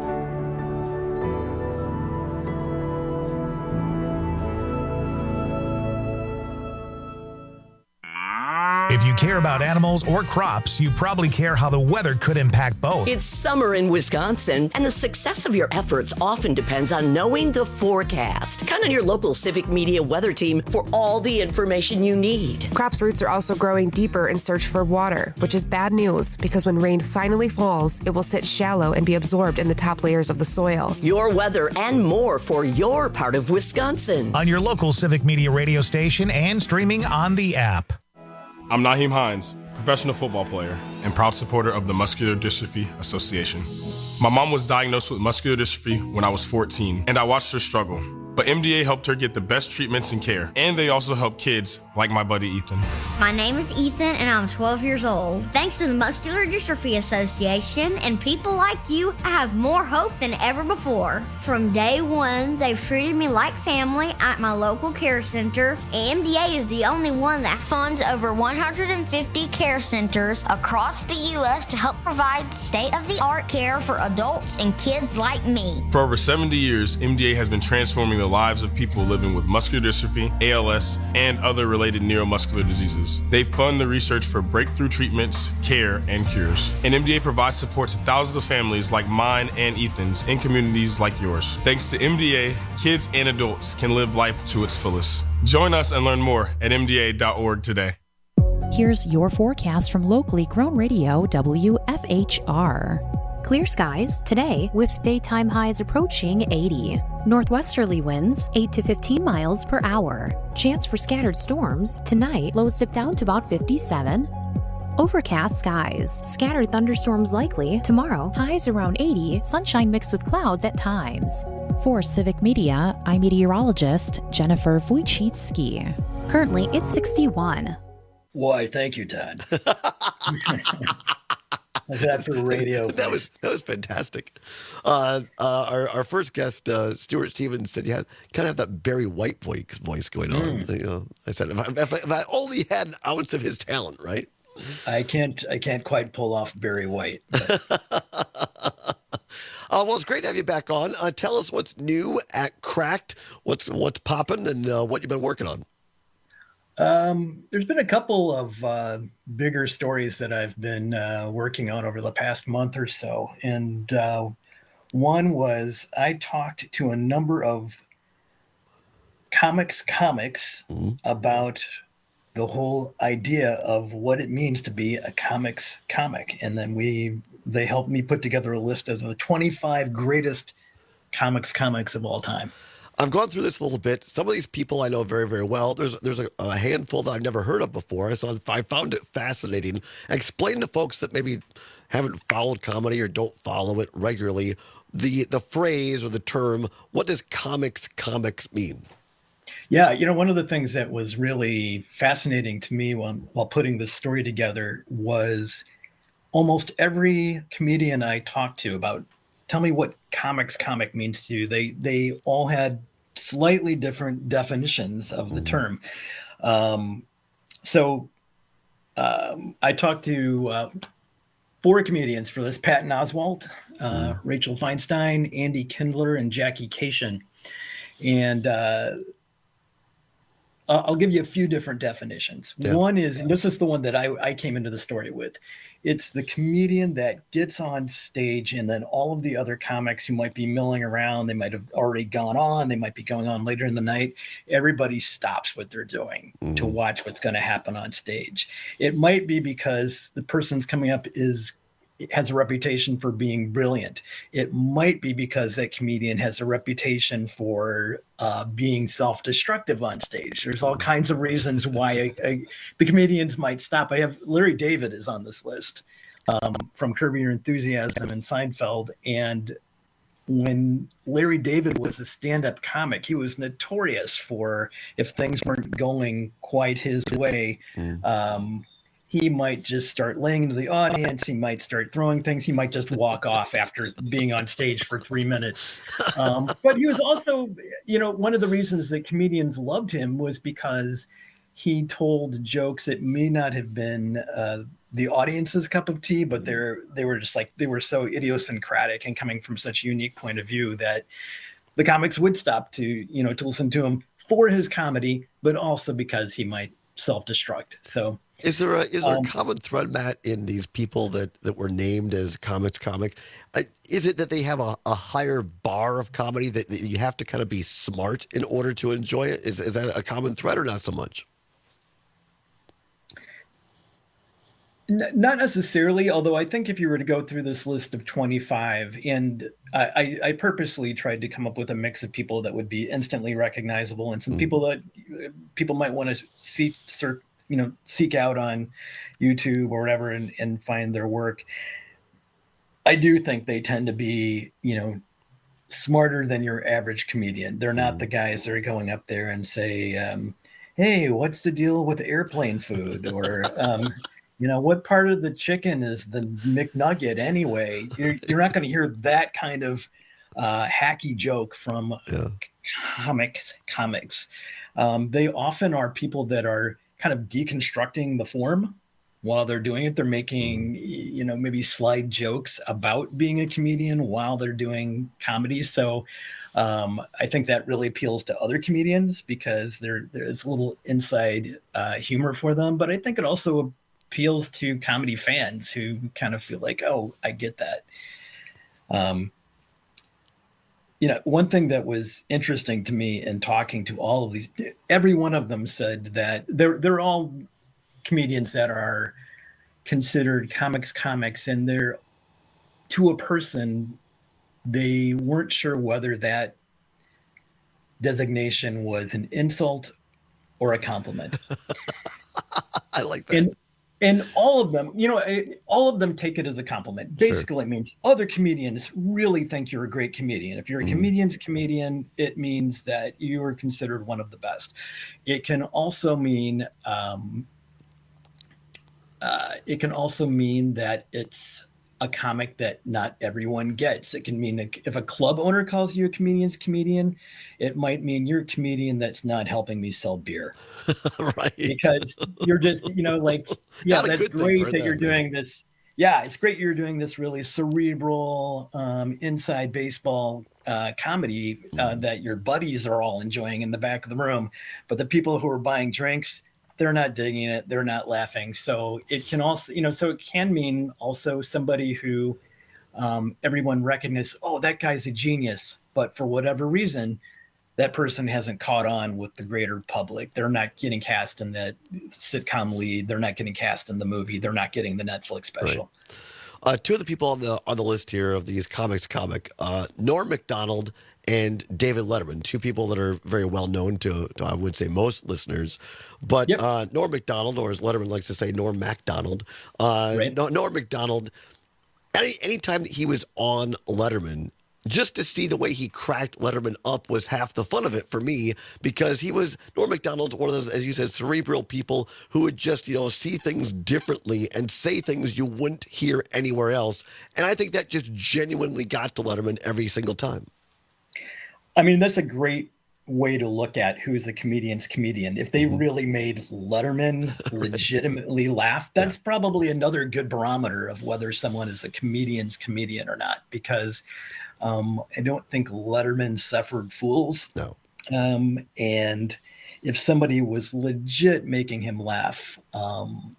If you care about animals or crops, you probably care how the weather could impact both. It's summer in Wisconsin, and the success of your efforts often depends on knowing the forecast. Count on your local Civic Media weather team for all the information you need. Crops' roots are also growing deeper in search for water, which is bad news because when rain finally falls, it will sit shallow and be absorbed in the top layers of the soil. Your weather and more for your part of Wisconsin. On your local Civic Media radio station and streaming on the app. I'm Naheem Hines, professional football player and proud supporter of the Muscular Dystrophy Association. My mom was diagnosed with muscular dystrophy when I was fourteen, and I watched her struggle. But M D A helped her get the best treatments and care, and they also help kids like my buddy Ethan. My name is Ethan, and I'm twelve years old. Thanks to the Muscular Dystrophy Association and people like you, I have more hope than ever before. From day one, they've treated me like family at my local care center. M D A is the only one that funds over one hundred fifty care centers across the U S to help provide state-of-the-art care for adults and kids like me. For over seventy years, M D A has been transforming the lives of people living with muscular dystrophy, A L S, and other related neuromuscular diseases. They fund the research for breakthrough treatments, care, and cures. And M D A provides support to thousands of families like mine and Ethan's in communities like yours. Thanks to M D A, kids and adults can live life to its fullest. Join us and learn more at M D A dot org today. Here's your forecast from locally grown radio W F H R. Clear skies today with daytime highs approaching eighty. Northwesterly winds eight to fifteen miles per hour. Chance for scattered storms tonight, lows dip down to about fifty-seven. Overcast skies, scattered thunderstorms likely tomorrow, highs around eighty, sunshine mixed with clouds at times. For Civic Media, I'm meteorologist Jennifer Wojcicki. Currently, it's sixty-one. Why, thank you, Todd. That for radio. That was that was fantastic. Uh, uh, our our first guest, uh, Stuart Stevens, said you had kind of have that Barry White voice voice going on. Mm. You know, I said if I, if, I, if I only had an ounce of his talent, right? I can't I can't quite pull off Barry White. uh, well, it's great to have you back on. Uh, tell us what's new at Cracked. What's what's popping and uh, what you've been working on. Um, there's been a couple of uh, bigger stories that I've been uh, working on over the past month or so. And uh, one was I talked to a number of comics comics mm-hmm. about the whole idea of what it means to be a comics comic. And then we they helped me put together a list of the twenty-five greatest comics comics of all time. I've gone through this a little bit. Some of these people I know very, very well. There's there's a, a handful that I've never heard of before. So I found it fascinating. Explain to folks that maybe haven't followed comedy or don't follow it regularly, the the phrase or the term, what does comics comics mean? Yeah, you know, one of the things that was really fascinating to me while, while putting this story together was almost every comedian I talked to about, tell me what comics comic means to you. They they all had slightly different definitions of the term. Um, so um, I talked to uh, four comedians for this: Patton Oswalt, uh, Rachel Feinstein, Andy Kindler, and Jackie Cation. And uh, I'll give you a few different definitions. Yeah. One is, and this is the one that I, I came into the story with, it's the comedian that gets on stage and then all of the other comics who might be milling around, they might have already gone on, they might be going on later in the night. Everybody stops what they're doing mm. to watch what's going to happen on stage. It might be because the person's coming up is has a reputation for being brilliant. It might be because that comedian has a reputation for uh, being self-destructive on stage. There's all kinds of reasons why a, a, the comedians might stop. I have Larry David is on this list um, from Curb Your Enthusiasm and Seinfeld. And when Larry David was a stand-up comic, he was notorious for, if things weren't going quite his way, mm. um, he might just start laying into the audience. He might start throwing things. He might just walk off after being on stage for three minutes. Um, but he was also, you know, one of the reasons that comedians loved him was because he told jokes that may not have been uh, the audience's cup of tea, but they're they were just like, they were so idiosyncratic and coming from such a unique point of view that the comics would stop to, you know, to listen to him for his comedy, but also because he might self-destruct. So Is there a is there um, a common thread, Matt, in these people that, that were named as comics comic? Uh, is it that they have a, a higher bar of comedy that, that you have to kind of be smart in order to enjoy it? Is is that a common thread or not so much? N- not necessarily, although I think if you were to go through this list of twenty-five, and I, I, I purposely tried to come up with a mix of people that would be instantly recognizable and some mm. people that people might want to see, search, you know, seek out on YouTube or whatever and, and find their work. I do think they tend to be, you know, smarter than your average comedian. They're not mm. the guys that are going up there and say, um, hey, what's the deal with airplane food? Or, um, you know, what part of the chicken is the McNugget anyway? You're, you're not going to hear that kind of uh, hacky joke from yeah. comic comics. Um, they often are people that are kind of deconstructing the form while they're doing it. They're making, you know, maybe slide jokes about being a comedian while they're doing comedy. So um, I think that really appeals to other comedians because there there's a little inside uh, humor for them. But I think it also appeals to comedy fans who kind of feel like, oh, I get that. Um, You know, one thing that was interesting to me in talking to all of these, every one of them said that they're they're all comedians that are considered comics comics, and they're, to a person, they weren't sure whether that designation was an insult or a compliment. I like that. And, And all of them, you know, all of them take it as a compliment. Basically, sure. It means other comedians really think you're a great comedian. If you're a mm. comedian's comedian, it means that you are considered one of the best. It can also mean, um, uh, it can also mean that it's a comic that not everyone gets. It can mean that if a club owner calls you a comedian's comedian, it might mean you're a comedian that's not helping me sell beer. Right. Because you're just, you know, like, yeah, that's great that you're doing this. Yeah, it's great you're doing this really cerebral, um, inside baseball uh, comedy uh, that your buddies are all enjoying in the back of the room. But the people who are buying drinks, they're not digging it. They're not laughing. So it can also, you know, so it can mean also somebody who um, everyone recognizes, oh, that guy's a genius. But for whatever reason, that person hasn't caught on with the greater public. They're not getting cast in that sitcom lead. They're not getting cast in the movie. They're not getting the Netflix special. Right. Uh, two of the people on the on the list here of these comics comic, uh, Norm Macdonald and David Letterman, two people that are very well known to, to I would say, most listeners. But yep. uh, Norm Macdonald, or as Letterman likes to say, Norm Macdonald, uh, right. Norm Macdonald, any anytime that he was on Letterman, just to see the way he cracked Letterman up was half the fun of it for me, because he was, Norm Macdonald's one of those, as you said, cerebral people who would just, you know, see things differently and say things you wouldn't hear anywhere else. And I think that just genuinely got to Letterman every single time. I mean, that's a great way to look at who's a comedian's comedian. If they mm-hmm. really made Letterman legitimately laugh, that's yeah. probably another good barometer of whether someone is a comedian's comedian or not, because um, I don't think Letterman suffered fools. No. Um, and if somebody was legit making him laugh, um,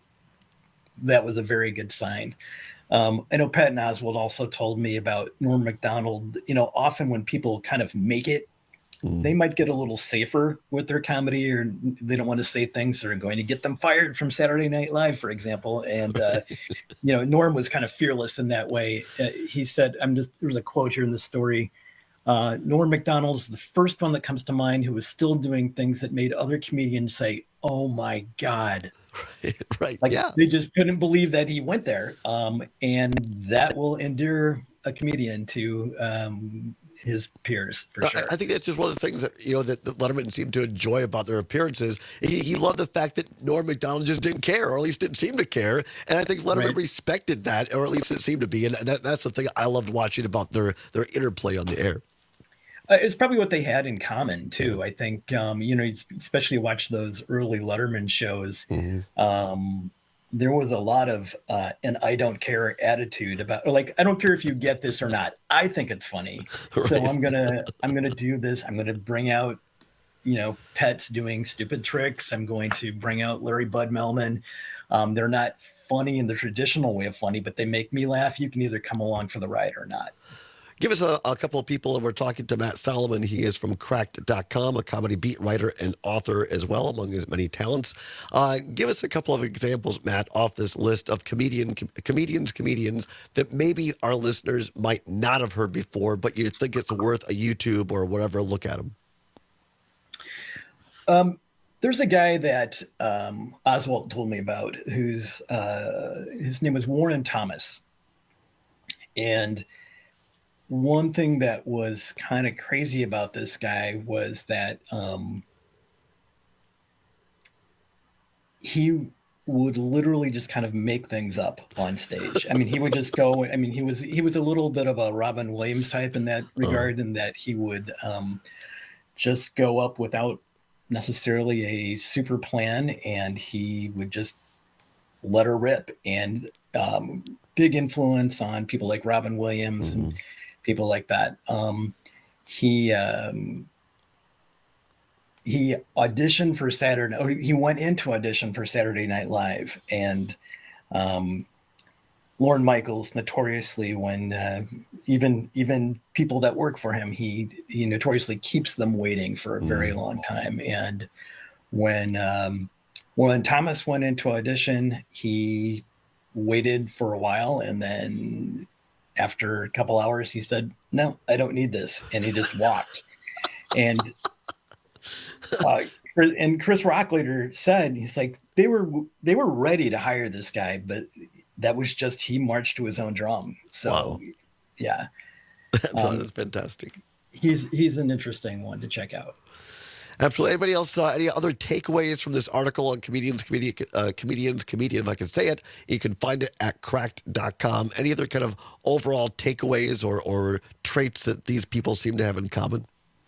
that was a very good sign. Um, I know Patton Oswalt also told me about Norm Macdonald. You know, often when people kind of make it, mm. they might get a little safer with their comedy, or they don't want to say things that are going to get them fired from Saturday Night Live, for example. And, uh, you know, Norm was kind of fearless in that way. Uh, he said, I'm just, there was a quote here in the story. Uh, Norm Macdonald is the first one that comes to mind who was still doing things that made other comedians say, oh my God. Right, right. Like yeah. They just couldn't believe that he went there. Um, and that will endear a comedian to um, his peers, for sure. I, I think that's just one of the things that, you know, that, that Letterman seemed to enjoy about their appearances. He, he loved the fact that Norm Macdonald just didn't care, or at least didn't seem to care. And I think Letterman right. respected that, or at least it seemed to be. And that, that's the thing I loved watching about their, their interplay on the air. Uh, it's probably what they had in common too. Yeah. I think, um, you know, especially watch those early Letterman shows. Mm-hmm. Um, there was a lot of uh, an I don't care attitude about, like, I don't care if you get this or not. I think it's funny, right. so I'm gonna I'm gonna do this. I'm gonna bring out, you know, pets doing stupid tricks. I'm going to bring out Larry Bud Melman. Um, they're not funny in the traditional way of funny, but they make me laugh. You can either come along for the ride or not. Give us a, a couple of people, and we're talking to Matt Solomon. He is from cracked dot com, a comedy beat writer and author as well, among his many talents. Uh, give us a couple of examples, Matt, off this list of comedian com- comedians, comedians that maybe our listeners might not have heard before, but you think it's worth a YouTube or whatever look at them. Um, there's a guy that um, Oswalt told me about, who's uh, his name was Warren Thomas, and one thing that was kind of crazy about this guy was that um, he would literally just kind of make things up on stage. I mean, he would just go, I mean, he was, he was a little bit of a Robin Williams type in that regard, in that he would um, just go up without necessarily a super plan, and he would just let her rip. And um, big influence on people like Robin Williams mm-hmm. and people like that. Um, he um, he auditioned for Saturday. Or he went into audition for Saturday Night Live, and um, Lorne Michaels notoriously, when uh, even even people that work for him, he he notoriously keeps them waiting for a very mm. long time. And when um, when Thomas went into audition, he waited for a while, and then after a couple hours, he said, "No, I don't need this," and he just walked. And uh, and Chris Rock later said, he's like, they were they were ready to hire this guy, but that was just, he marched to his own drum. So, wow. yeah, that's, um, that's fantastic. He's he's an interesting one to check out. Absolutely. Anybody else? Uh, any other takeaways from this article on comedians, comedian, uh, comedians, comedian? If I can say it, you can find it at cracked dot com. Any other kind of overall takeaways or or traits that these people seem to have in common?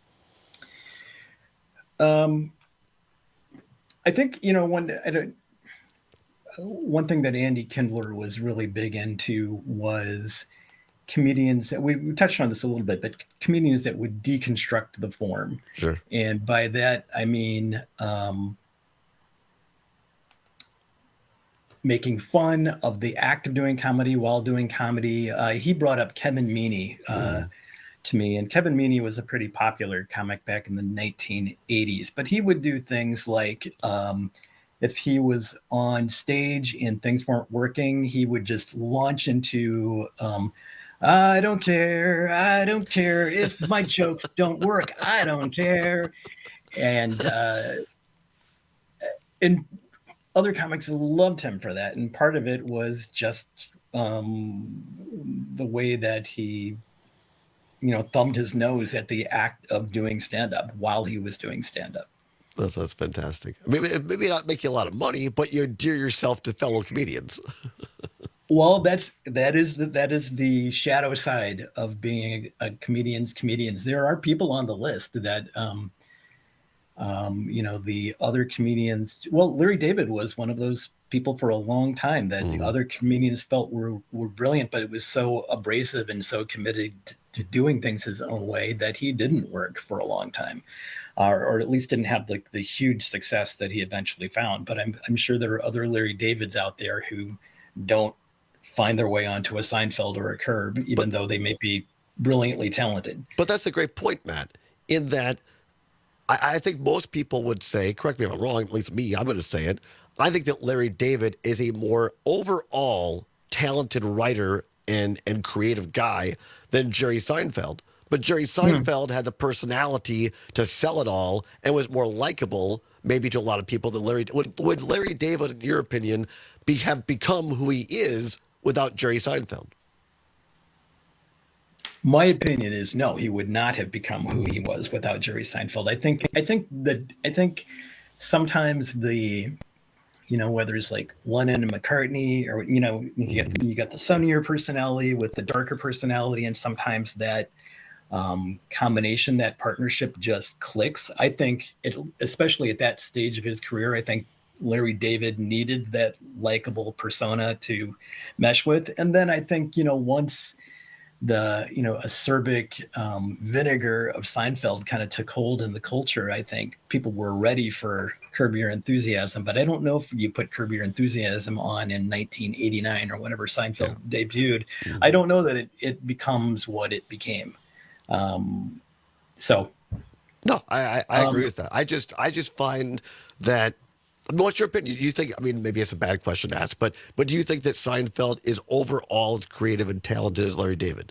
Um, I think you know one. I don't, one thing that Andy Kindler was really big into was comedians that we, we touched on this a little bit, but comedians that would deconstruct the form. Sure. And by that, I mean, um, making fun of the act of doing comedy while doing comedy. Uh, he brought up Kevin Meaney. Uh, mm. to me. And Kevin Meaney was a pretty popular comic back in the nineteen eighties, but he would do things like um, if he was on stage and things weren't working, he would just launch into um, I don't care, I don't care if my jokes don't work, I don't care. And uh, and other comics loved him for that. And part of it was just um, the way that he, you know, thumbed his nose at the act of doing stand-up while he was doing stand-up. That's, that's fantastic. I mean, it maybe not make you a lot of money, but you endear yourself to fellow comedians. Well, that's that is the that is the shadow side of being a, a comedian's comedians. There are people on the list that, um, um, you know, the other comedians. Well, Larry David was one of those people for a long time that mm. the other comedians felt were were brilliant, but it was so abrasive and so committed to doing things his own way that he didn't work for a long time. Uh, or at least didn't have the, the huge success that he eventually found. But I'm I'm sure there are other Larry Davids out there who don't find their way onto a Seinfeld or a Curb, even but, though they may be brilliantly talented. But that's a great point, Matt, in that I, I think most people would say, correct me if I'm wrong, at least me, I'm going to say it, I think that Larry David is a more overall talented writer and, and creative guy than Jerry Seinfeld. But Jerry Seinfeld hmm. had the personality to sell it all and was more likable, maybe to a lot of people, than Larry. Would, would Larry David, in your opinion, be, have become who he is without Jerry Seinfeld? My opinion is no, he would not have become who he was without Jerry Seinfeld. I think I think that I think sometimes the, you know, whether it's like Lennon and McCartney, or you know, you get you got the sunnier personality with the darker personality, and sometimes that um, combination, that partnership just clicks. I think it, especially at that stage of his career, I think Larry David needed that likable persona to mesh with. And then I think, you know, once the, you know, acerbic um, vinegar of Seinfeld kind of took hold in the culture, I think people were ready for Curb Your Enthusiasm. But I don't know if you put Curb Your Enthusiasm on in nineteen eighty-nine or whenever Seinfeld yeah. debuted. Mm-hmm. I don't know that it, it becomes what it became. Um, so. No, I, I, I agree um, with that. I just, I just find that, what's your opinion? Do you think, I mean, maybe it's a bad question to ask, but but do you think that Seinfeld is overall as creative and talented as Larry David?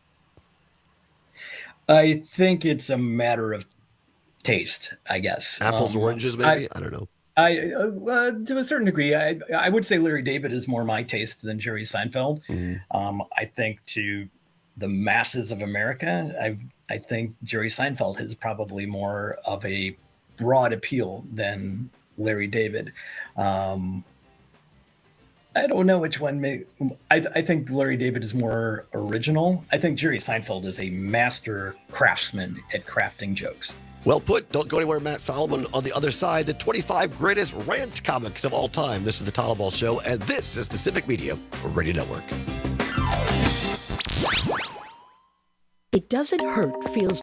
I think it's a matter of taste, I guess. Apples, um, oranges, maybe? I, I don't know. I uh, to a certain degree, I I would say Larry David is more my taste than Jerry Seinfeld. Mm-hmm. Um, I think to the masses of America, I I think Jerry Seinfeld has probably more of a broad appeal than Larry David. Um, I don't know which one may. I, I think Larry David is more original. I think Jerry Seinfeld is a master craftsman at crafting jokes. Well put. Don't go anywhere. Matt Solomon on the other side. The twenty-five greatest rant comics of all time. This is the Todd Ball Show, and this is the Civic Media Radio Network. It doesn't hurt, feels.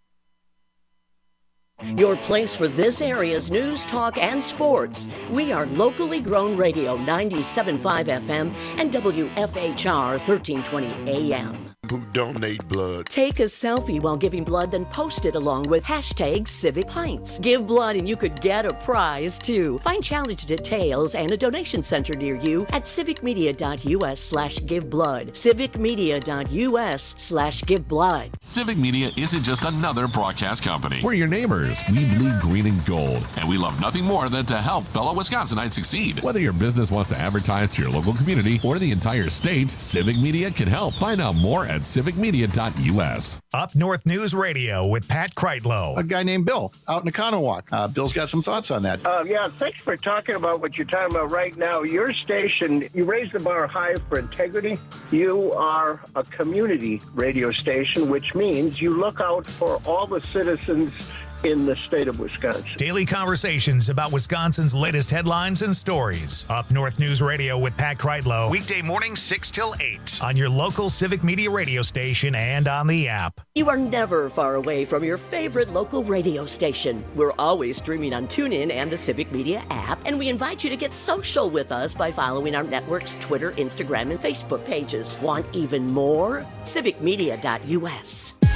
Your place for this area's news, talk, and sports. We are locally grown radio ninety-seven point five F M and W F H R thirteen twenty A M. Who donate blood. Take a selfie while giving blood, then post it along with hashtag Civic Pints. Give blood and you could get a prize too. Find challenge details and a donation center near you at civicmedia.us slash give blood. Civicmedia.us slash give blood. Civic Media isn't just another broadcast company. We're your neighbors. We bleed green and gold. And we love nothing more than to help fellow Wisconsinites succeed. Whether your business wants to advertise to your local community or the entire state, Civic Media can help. Find out more at civic media dot U S. Up North News Radio with Pat Kreitlow. A guy named Bill out in Economowoc. Uh, Bill's got some thoughts on that. Uh, yeah, thanks for talking about what you're talking about right now. Your station, you raise the bar high for integrity. You are a community radio station, which means you look out for all the citizens in the state of Wisconsin. Daily conversations about Wisconsin's latest headlines and stories. Up North News Radio with Pat Kreitlow. Weekday mornings six till eight on your local Civic Media radio station and on the app. You are never far away from your favorite local radio station. We're always streaming on TuneIn and the Civic Media app, and we invite you to get social with us by following our network's Twitter, Instagram, and Facebook pages. Want even more? civic media dot U S.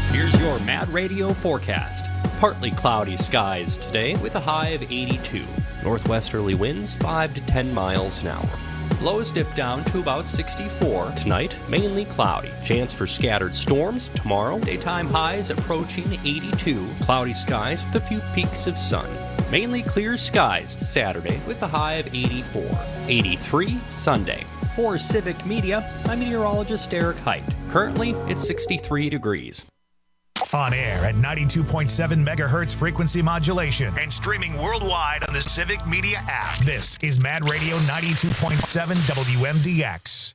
Here's your Mad Radio forecast. Partly cloudy skies today with a high of eighty-two. Northwesterly winds five to ten miles an hour. Lows dip down to about sixty-four. Tonight, mainly cloudy. Chance for scattered storms tomorrow. Daytime highs approaching eighty-two. Cloudy skies with a few peaks of sun. Mainly clear skies Saturday with a high of eighty-four. eighty-three Sunday. For Civic Media, I'm meteorologist Eric Height. Currently, it's sixty-three degrees. On air at ninety-two point seven megahertz frequency modulation and streaming worldwide on the Civic Media app. This is Mad Radio ninety-two point seven W M D X.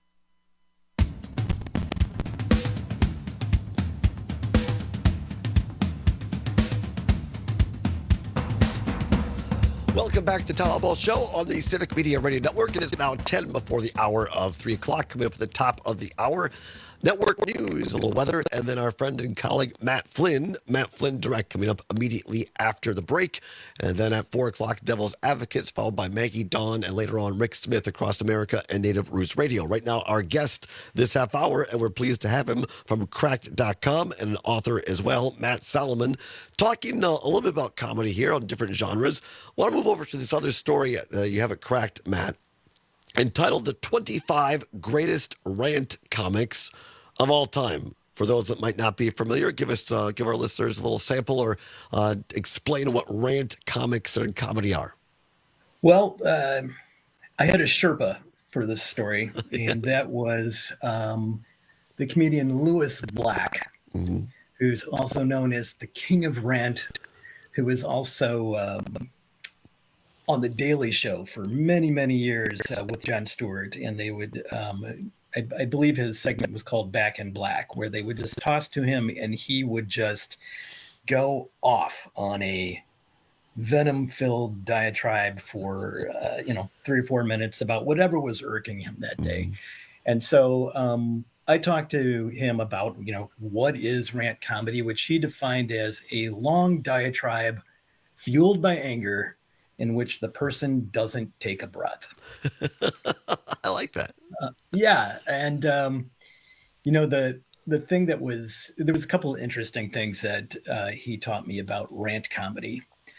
Welcome back to the Todd Albaugh Show on the Civic Media Radio Network. It is now ten before the hour of three o'clock. Coming up at the top of the hour, network news, a little weather, and then our friend and colleague Matt Flynn, Matt Flynn Direct, coming up immediately after the break. And then at four o'clock, Devil's Advocates, followed by Maggie Dawn, and later on, Rick Smith, Across America and Native Roots Radio. Right now, our guest this half hour, and we're pleased to have him from cracked dot com and an author as well, Matt Solomon, talking uh, a little bit about comedy here on different genres. I want to move over to this other story uh, you have at Cracked, Matt, entitled The twenty-five Greatest Rant Comics of All Time. For those that might not be familiar, give us, uh, give our listeners a little sample or uh, explain what rant comics and comedy are. Well, uh, I had a Sherpa for this story, and that was um, the comedian Lewis Black, mm-hmm. who's also known as the King of Rant, who was also um, on The Daily Show for many, many years uh, with Jon Stewart, and they would... Um, I, I believe his segment was called Back in Black, where they would just toss to him and he would just go off on a venom-filled diatribe for, uh, you know, three or four minutes about whatever was irking him that day. Mm-hmm. And so um, I talked to him about, you know, what is rant comedy, which he defined as a long diatribe fueled by anger in which the person doesn't take a breath. I like that. Uh, yeah. And, um, you know, the the thing that was, there was a couple of interesting things that uh, he taught me about rant comedy.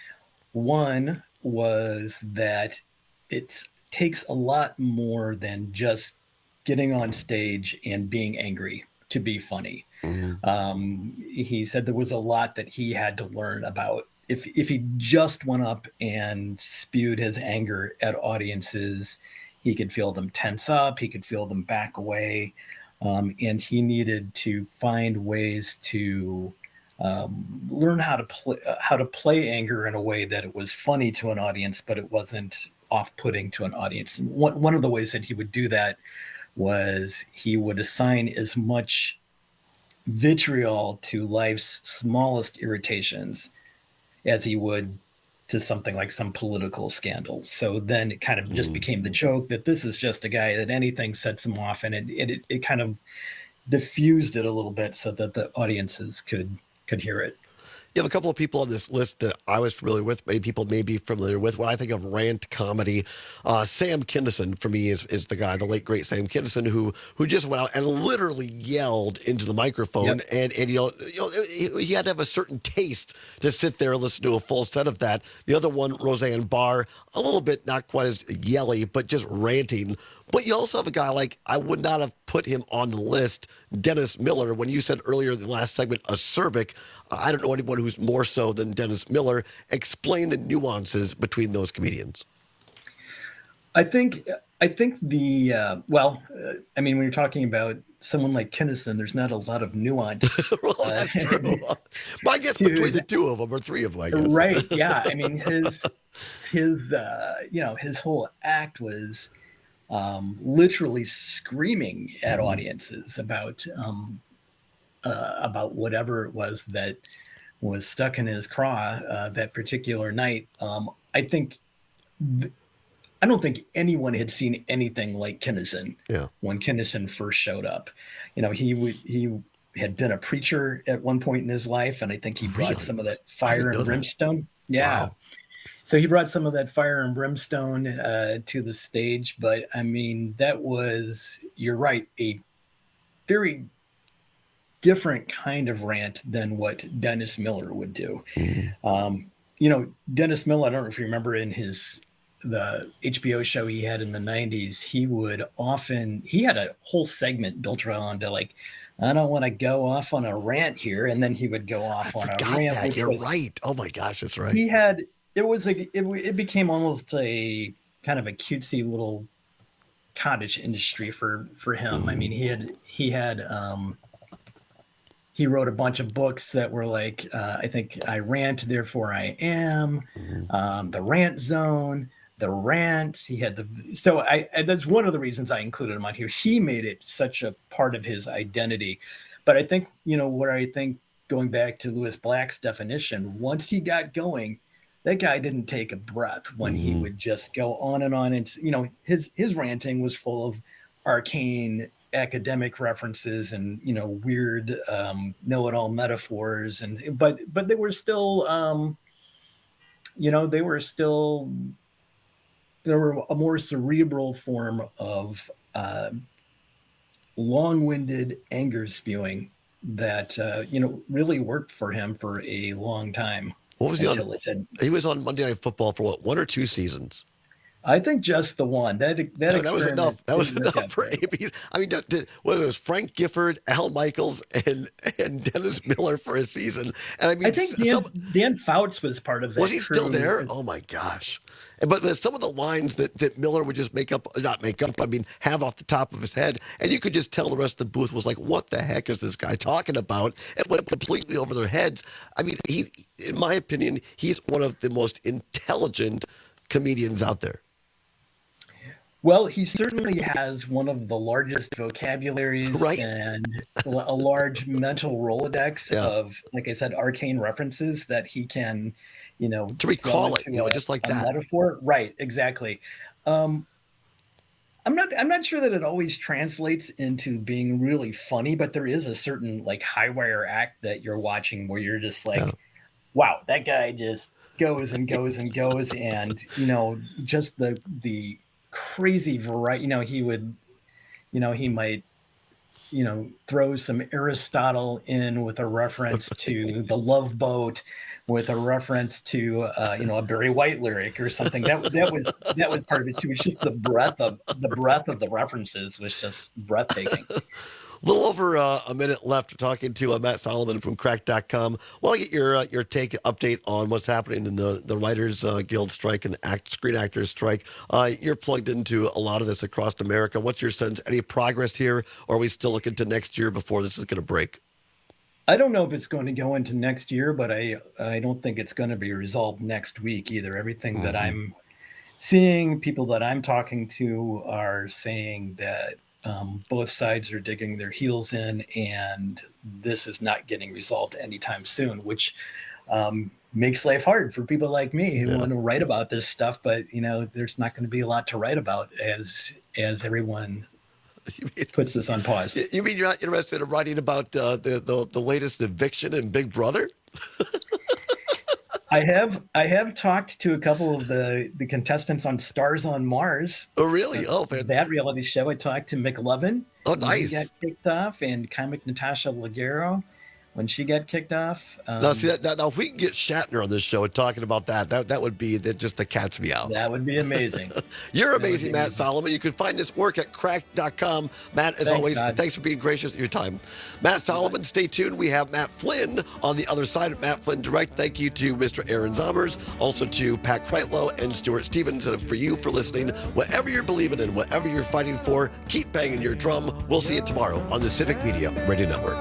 One was that it takes a lot more than just getting on stage and being angry to be funny. Mm-hmm. Um, he said there was a lot that he had to learn about. If if he just went up and spewed his anger at audiences, he could feel them tense up, he could feel them back away, um, and he needed to find ways to um, learn how to play uh, how to play anger in a way that it was funny to an audience, but it wasn't off-putting to an audience. And one one of the ways that he would do that was he would assign as much vitriol to life's smallest irritations as he would to something like some political scandal. So then it kind of just became the joke that this is just a guy that anything sets him off, and it it, it kind of diffused it a little bit so that the audiences could could hear it. You have a couple of people on this list that I was familiar with. Many people may be familiar with. When I think of rant comedy, uh, Sam Kinison for me is is the guy, the late great Sam Kinison, who who just went out and literally yelled into the microphone, yep. and and you know, you know he, he had to have a certain taste to sit there and listen to a full set of that. The other one, Roseanne Barr, a little bit not quite as yelly, but just ranting. But you also have a guy like, I would not have put him on the list, Dennis Miller. When you said earlier in the last segment, acerbic, I don't know anyone who's more so than Dennis Miller. Explain the nuances between those comedians. I think I think the, uh, well, uh, I mean, when you're talking about someone like Kinison, there's not a lot of nuance. Well, that's uh, true. Well, I guess between the two of them, or three of them, I guess. Right, yeah. I mean, his, his uh, you know, his whole act was um, literally screaming at mm-hmm. audiences about um, uh, about whatever it was that was stuck in his craw uh, that particular night. Um, I think, th- I don't think anyone had seen anything like Kinison yeah. when Kinison first showed up. You know, he w- he had been a preacher at one point in his life, and I think he brought really? some of that fire and brimstone. That. Yeah. Wow. So he brought some of that fire and brimstone uh, to the stage. But I mean, that was, you're right, a very different kind of rant than what Dennis Miller would do. Mm-hmm. Um, you know, Dennis Miller, I don't know if you remember in his the H B O show he had in the nineties, he would often, he had a whole segment built around to like, I don't want to go off on a rant here. And then he would go off I on a forgot rant. that. You're was, right. Oh my gosh, that's right. He had, it was like, it, it became almost a kind of a cutesy little cottage industry for, for him. Mm. I mean, he had, he had, um, he wrote a bunch of books that were like, uh, I think I Rant, Therefore I Am, mm. um, The Rant Zone, The Rants. He had the, so I, I, that's one of the reasons I included him on here. He made it such a part of his identity. But I think, you know, what I think going back to Lewis Black's definition, once he got going, that guy didn't take a breath when mm. he would just go on and on. And, you know, his, his ranting was full of arcane academic references and, you know, weird um, know-it-all metaphors. And, but, but they were still, um, you know, they were still, there were a more cerebral form of uh, long-winded anger spewing that, uh, you know, really worked for him for a long time. What was he on? Had, he was on Monday Night Football for what, one or two seasons? I think just the one. That that, no, that was enough. That was enough for A B. I mean, did, what it was Frank Gifford, Al Michaels, and and Dennis Miller for a season. And I mean, I think Dan, some, Dan Fouts was part of that. Was he crew. still there? Oh my gosh! But there's some of the lines that, that Miller would just make up, not make up, I mean, have off the top of his head, and you could just tell the rest of the booth was like, "What the heck is this guy talking about?" It went completely over their heads. I mean, he, in my opinion, he's one of the most intelligent comedians out there. Well, he certainly has one of the largest vocabularies right. and a large mental Rolodex yeah. of, like I said, arcane references that he can, you know, to recall it, you know, a, just like that. Metaphor. Right, exactly. Um, I'm not I'm not sure that it always translates into being really funny, but there is a certain like high wire act that you're watching where you're just like, yeah. wow, that guy just goes and goes and goes. And, you know, just the the crazy variety, you know, he would, you know, he might, you know, throw some Aristotle in with a reference to the Love Boat, with a reference to, uh, you know, a Barry White lyric or something. That that was that was part of it too. It's just the breadth of the breadth of the references was just breathtaking. A little over uh, a minute left talking to uh, Matt Solomon from cracked dot com. Want to get your uh, your take update on what's happening in the, the Writers uh, Guild strike and the act, Screen Actors strike. Uh, you're plugged into a lot of this across America. What's your sense? Any progress here, or are we still looking to next year before this is going to break? I don't know if it's going to go into next year, but I, I don't think it's going to be resolved next week either. Everything mm-hmm. that I'm seeing, people that I'm talking to are saying that Um, both sides are digging their heels in, and this is not getting resolved anytime soon, which um, makes life hard for people like me who yeah. want to write about this stuff. But, you know, there's not going to be a lot to write about as as everyone mean, puts this on pause. You mean you're not interested in writing about uh, the, the, the latest eviction in Big Brother? I have I have talked to a couple of the, the contestants on Stars on Mars. Oh, really? Uh, oh, man. That reality show. I talked to McLovin. Oh, nice. He got kicked off, and comic Natasha Leggero when she got kicked off. Um, now, see that, that, now, if we can get Shatner on this show and talking about that, that that would be that just the cat's me out. That would be amazing. You're amazing, Matt amazing. Solomon. You can find this work at cracked dot com. Matt, as thanks, always, God. thanks for being gracious with your time. Matt Solomon, stay tuned. We have Matt Flynn on the other side of Matt Flynn Direct. Thank you to Mister Aaron Zommers, also to Pat Kreitlow and Stuart Stevens, and for you for listening. Whatever you're believing in, whatever you're fighting for, keep banging your drum. We'll see you tomorrow on the Civic Media Radio Network.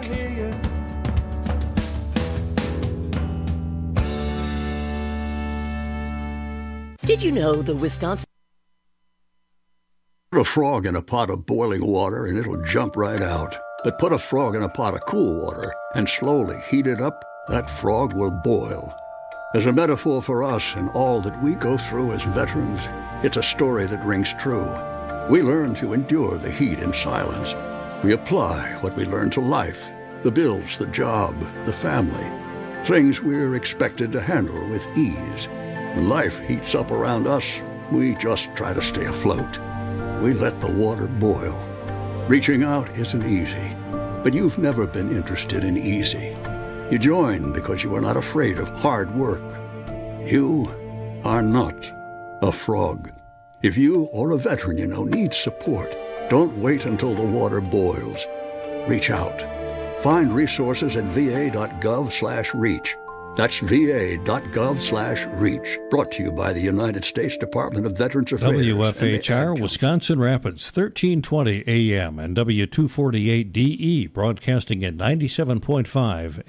Did you know the Wisconsin... Put a frog in a pot of boiling water and it'll jump right out. But put a frog in a pot of cool water and slowly heat it up, that frog will boil. As a metaphor for us and all that we go through as veterans, it's a story that rings true. We learn to endure the heat in silence. We apply what we learn to life, the bills, the job, the family, things we're expected to handle with ease. When life heats up around us, we just try to stay afloat. We let the water boil. Reaching out isn't easy. But you've never been interested in easy. You joined because you were not afraid of hard work. You are not a frog. If you or a veteran you know needs support, don't wait until the water boils. Reach out. Find resources at va.gov slash reach. That's va.gov slash reach. Brought to you by the United States Department of Veterans Affairs. W F H R, Wisconsin Rapids, thirteen twenty A M and W two forty-eight D E, broadcasting at ninety-seven point five